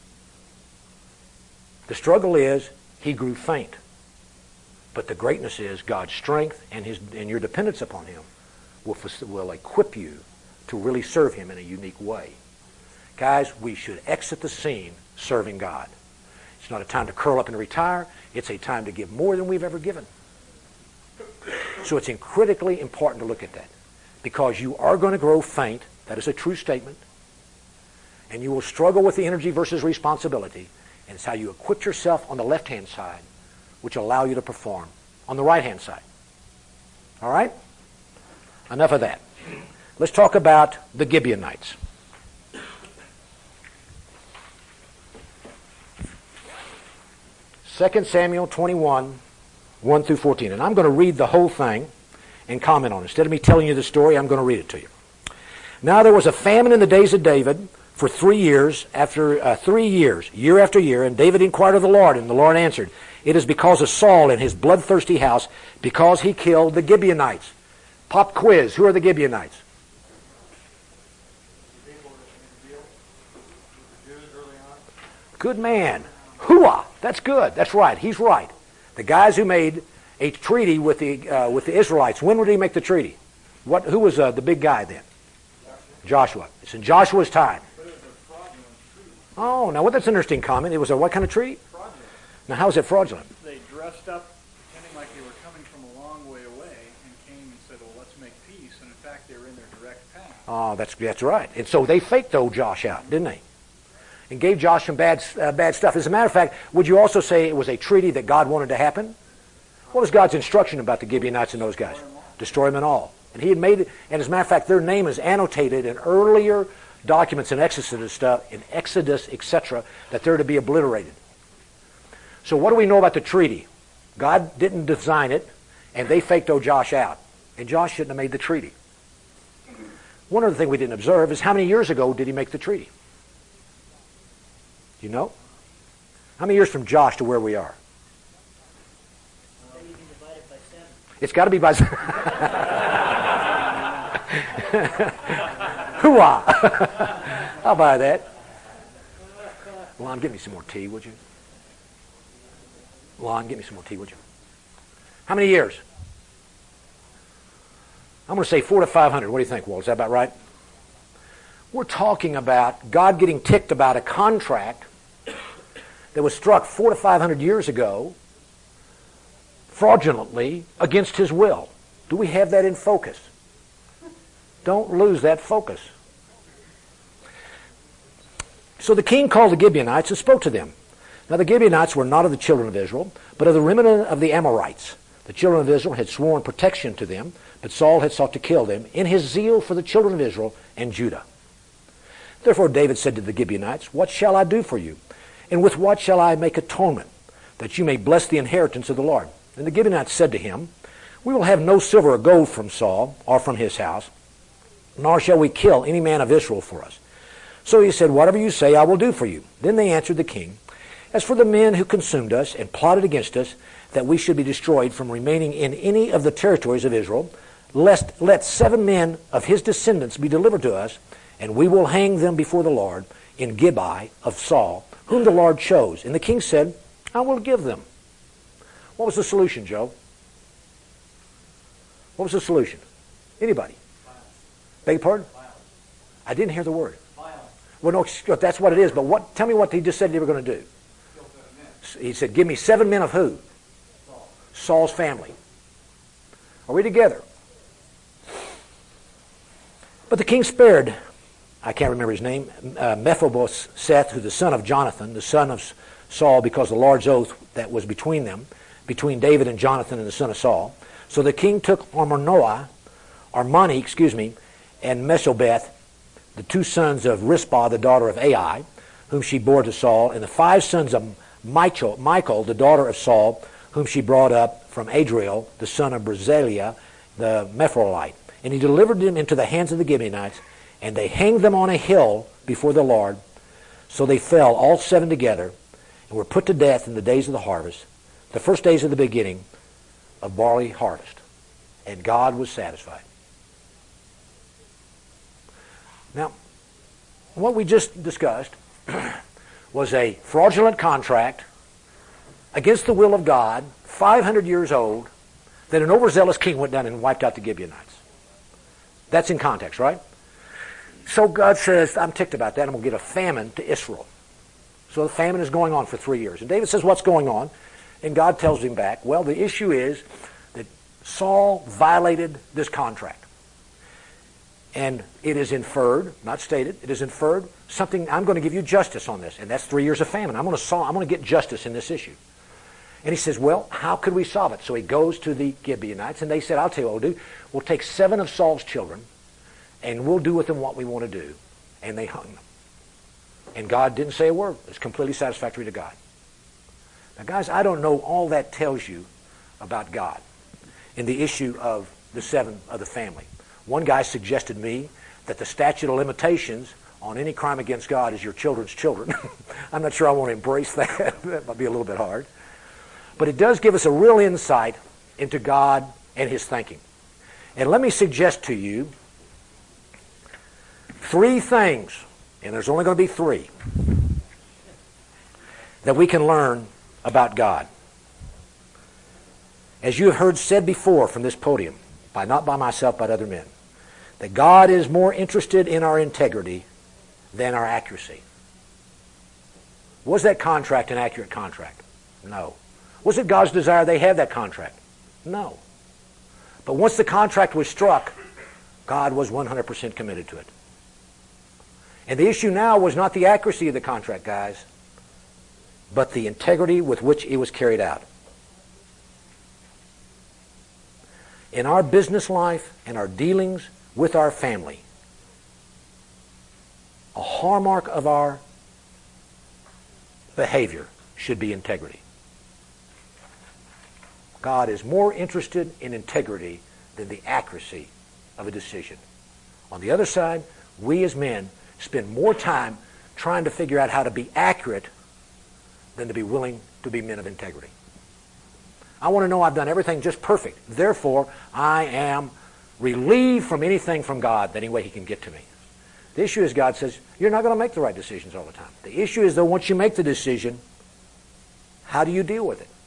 The struggle is he grew faint. But the greatness is God's strength and, his, and your dependence upon him will, will equip you to really serve him in a unique way. Guys, we should exit the scene serving God. It's not a time to curl up and retire. It's a time to give more than we've ever given. So it's critically important to look at that. Because you are going to grow faint. That is a true statement. And you will struggle with the energy versus responsibility. And it's how you equip yourself on the left-hand side, which will allow you to perform on the right-hand side. All right? Enough of that. Let's talk about the Gibeonites. Second Samuel twenty-one, one through fourteen. And I'm going to read the whole thing and comment on it. Instead of me telling you the story, I'm going to read it to you. Now there was a famine in the days of David for three years, after uh, three years, year after year, and David inquired of the Lord, and the Lord answered, "It is because of Saul and his bloodthirsty house, because he killed the Gibeonites." Pop quiz, who are the Gibeonites? Good man. Hooah! That's good. That's right. He's right. The guys who made a treaty with the uh, with the Israelites. When did he make the treaty? What? Who was uh, the big guy then? Joshua. It's in Joshua's time. Oh, now what? That's an interesting comment. It was a what kind of treaty? Fraudulent. Now, how is it fraudulent? They dressed up, pretending like they were coming from a long way away, and came and said, "Well, let's make peace." And in fact, they were in their direct path. Oh, that's that's right. And so they faked old Josh out, didn't they? And gave Josh some bad uh, bad stuff. As a matter of fact, would you also say it was a treaty that God wanted to happen? What was God's instruction about the Gibeonites and those guys? Destroy them and all. And he had made it. And as a matter of fact, their name is annotated in earlier documents in Exodus stuff, in Exodus, et cetera, that they're to be obliterated. So what do we know about the treaty? God didn't design it, and they faked old Josh out. And Josh shouldn't have made the treaty. One other thing we didn't observe is how many years ago did he make the treaty? Do you know? How many years from Josh to where we are? It's got to be by seven. Hooah! I'll buy that. Lon, give me some more tea, would you? Lon, give me some more tea, would you? How many years? I'm going to say four to five hundred. What do you think, Walt? Is that about right? We're talking about God getting ticked about a contract that was struck four to five hundred years ago, fraudulently, against his will. Do we have that in focus? Don't lose that focus. So the king called the Gibeonites and spoke to them. Now the Gibeonites were not of the children of Israel, but of the remnant of the Amorites. The children of Israel had sworn protection to them, but Saul had sought to kill them in his zeal for the children of Israel and Judah. Therefore David said to the Gibeonites, what shall I do for you? And with what shall I make atonement, that you may bless the inheritance of the Lord? And the Gibeonites said to him, we will have no silver or gold from Saul, or from his house, nor shall we kill any man of Israel for us. So he said, whatever you say, I will do for you. Then they answered the king, as for the men who consumed us and plotted against us, that we should be destroyed from remaining in any of the territories of Israel, lest let seven men of his descendants be delivered to us, and we will hang them before the Lord in Gibeah of Saul, whom the Lord chose. And the king said, I will give them. What was the solution, Joe? What was the solution? Anybody? Violence. Beg your pardon? Violence. I didn't hear the word. Violence. Well, no, that's what it is. But what? Tell me what he just said they were going to do. Kill seven men. He said, give me seven men of who? Saul. Saul's family. Are we together? But the king spared, I can't remember his name, uh, Mephibosheth, who's the son of Jonathan, the son of Saul, because of the Lord's oath that was between them, between David and Jonathan and the son of Saul. So the king took Armanoah, Armani, excuse me, and Mesobeth, the two sons of Rizpah, the daughter of Ai, whom she bore to Saul, and the five sons of Michal, Michal, the daughter of Saul, whom she brought up from Adriel, the son of Barzillai, the Mephirothite. And he delivered them into the hands of the Gibeonites, and they hanged them on a hill before the Lord. So they fell, all seven together, and were put to death in the days of the harvest, the first days of the beginning of barley harvest. And God was satisfied. Now, what we just discussed was a fraudulent contract against the will of God, five hundred years old, that an overzealous king went down and wiped out the Gibeonites. That's in context, right? So God says, I'm ticked about that. I'm going to get a famine to Israel. So the famine is going on for three years. And David says, what's going on? And God tells him back, well, the issue is that Saul violated this contract. And it is inferred, not stated, it is inferred something, I'm going to give you justice on this. And that's three years of famine. I'm going to solve, I'm going to get justice in this issue. And he says, well, how could we solve it? So he goes to the Gibeonites, and they said, I'll tell you what we'll do. We'll take seven of Saul's children, and we'll do with them what we want to do. And they hung them. And God didn't say a word. It's completely satisfactory to God. Now, guys, I don't know all that tells you about God in the issue of the seven of the family. One guy suggested to me that the statute of limitations on any crime against God is your children's children. I'm not sure I want to embrace that. That might be a little bit hard. But it does give us a real insight into God and his thinking. And let me suggest to you three things, and there's only going to be three, that we can learn about God. As you have heard said before from this podium, by not by myself, but other men, that God is more interested in our integrity than our accuracy. Was that contract an accurate contract? No. Was it God's desire they have that contract? No. But once the contract was struck, God was one hundred percent committed to it. And the issue now was not the accuracy of the contract, guys, but the integrity with which it was carried out. In our business life and our dealings with our family, a hallmark of our behavior should be integrity. God is more interested in integrity than the accuracy of a decision. On the other side, we as men spend more time trying to figure out how to be accurate than to be willing to be men of integrity. I want to know I've done everything just perfect. Therefore, I am relieved from anything from God that any way he can get to me. The issue is God says, you're not going to make the right decisions all the time. The issue is, though, once you make the decision, how do you deal with it?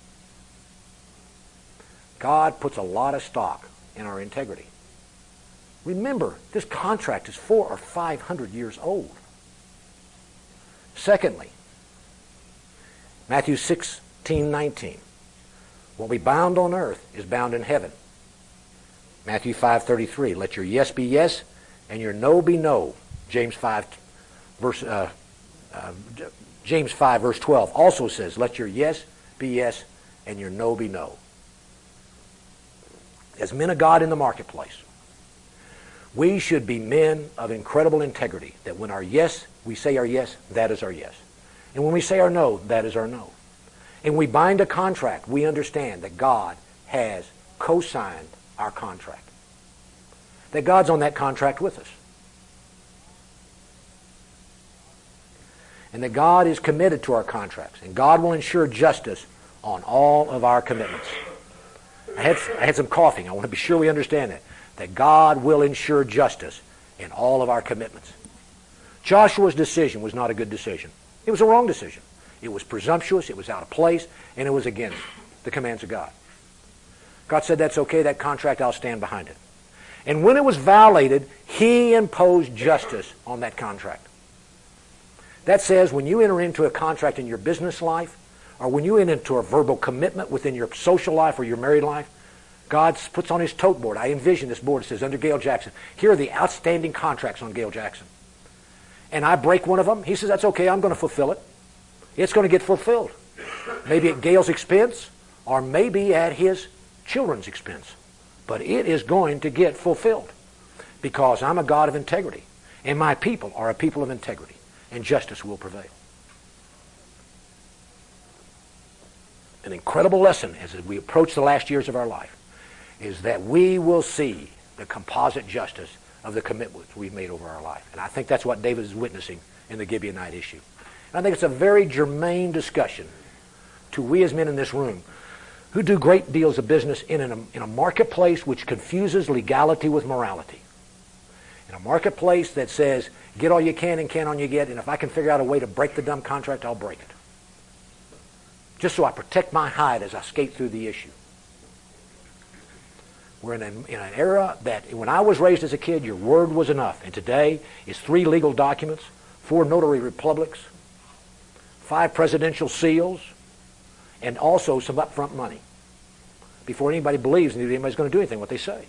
God puts a lot of stock in our integrity. Remember, this contract is four or five hundred years old. Secondly, Matthew sixteen nineteen. What we bound on earth is bound in heaven. Matthew five thirty-three. Let your yes be yes and your no be no. James five verse uh, uh, James five verse twelve also says, let your yes be yes and your no be no. As men of God in the marketplace, We should be men of incredible integrity, that when our yes, we say our yes, that is our yes. And when we say our no, that is our no. And we bind a contract, we understand that God has co-signed our contract. That God's on that contract with us. And that God is committed to our contracts. And God will ensure justice on all of our commitments. I had, I had some coughing. I want to be sure we understand that. That God will ensure justice in all of our commitments. Joshua's decision was not a good decision. It was a wrong decision. It was presumptuous, it was out of place, and it was against the commands of God. God said, that's okay, that contract, I'll stand behind it. And when it was violated, He imposed justice on that contract. That says when you enter into a contract in your business life, or when you enter into a verbal commitment within your social life or your married life, God puts on His tote board. I envision this board that says, under Gail Jackson, here are the outstanding contracts on Gail Jackson. And I break one of them. He says, that's okay, I'm going to fulfill it. It's going to get fulfilled. Maybe at Gail's expense, or maybe at his children's expense. But it is going to get fulfilled. Because I'm a God of integrity. And my people are a people of integrity. And justice will prevail. An incredible lesson as we approach the last years of our life is that we will see the composite justice of the commitments we've made over our life. And I think that's what David is witnessing in the Gibeonite issue. And I think it's a very germane discussion to we as men in this room who do great deals of business in, an, in a marketplace which confuses legality with morality. In a marketplace that says, get all you can and can all you get, and if I can figure out a way to break the dumb contract, I'll break it. Just so I protect my hide as I skate through the issue. We're in, a, in an era that when I was raised as a kid, your word was enough. And today, it's three legal documents, four notary republics, five presidential seals, and also some upfront money before anybody believes anybody's going to do anything what they say.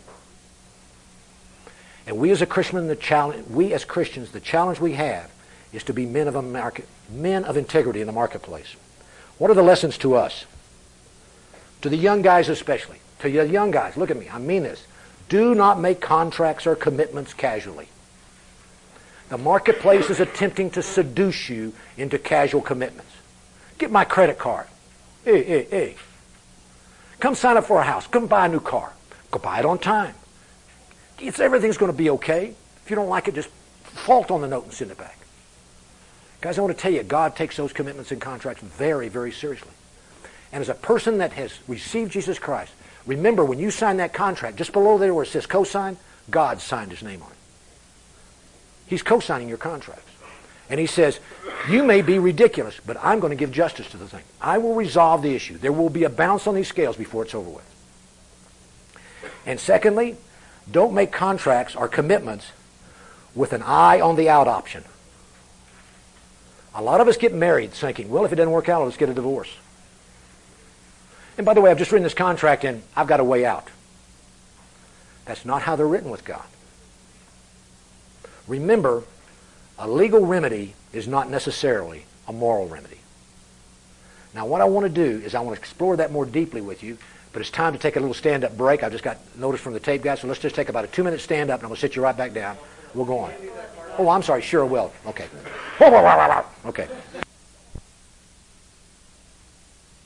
And we as a Christian, the challenge, we as Christians, the challenge we have is to be men of a market, men of integrity in the marketplace. What are the lessons to us? To the young guys especially. To the young guys, look at me, I mean this. Do not make contracts or commitments casually. The marketplace is attempting to seduce you into casual commitments. Get my credit card. Hey, hey, hey. Come sign up for a house. Come buy a new car. Go buy it on time. It's, everything's going to be okay. If you don't like it, just fault on the note and send it back. Guys, I want to tell you, God takes those commitments and contracts very, very seriously. And as a person that has received Jesus Christ, remember when you sign that contract, just below there where it says co-sign, God signed His name on it. He's co-signing your contracts. And He says, you may be ridiculous, but I'm going to give justice to the thing. I will resolve the issue. There will be a bounce on these scales before it's over with. And secondly, don't make contracts or commitments with an eye on the out option. A lot of us get married thinking, well, if it doesn't work out, let's get a divorce. And by the way, I've just written this contract and I've got a way out. That's not how they're written with God. Remember, a legal remedy is not necessarily a moral remedy. Now, what I want to do is I want to explore that more deeply with you, but it's time to take a little stand-up break. I've just got notice from the tape guys, so let's just take about a two-minute stand-up, and I'm going to sit you right back down. We'll go on. Oh, I'm sorry. Sure, I will. Okay. Okay.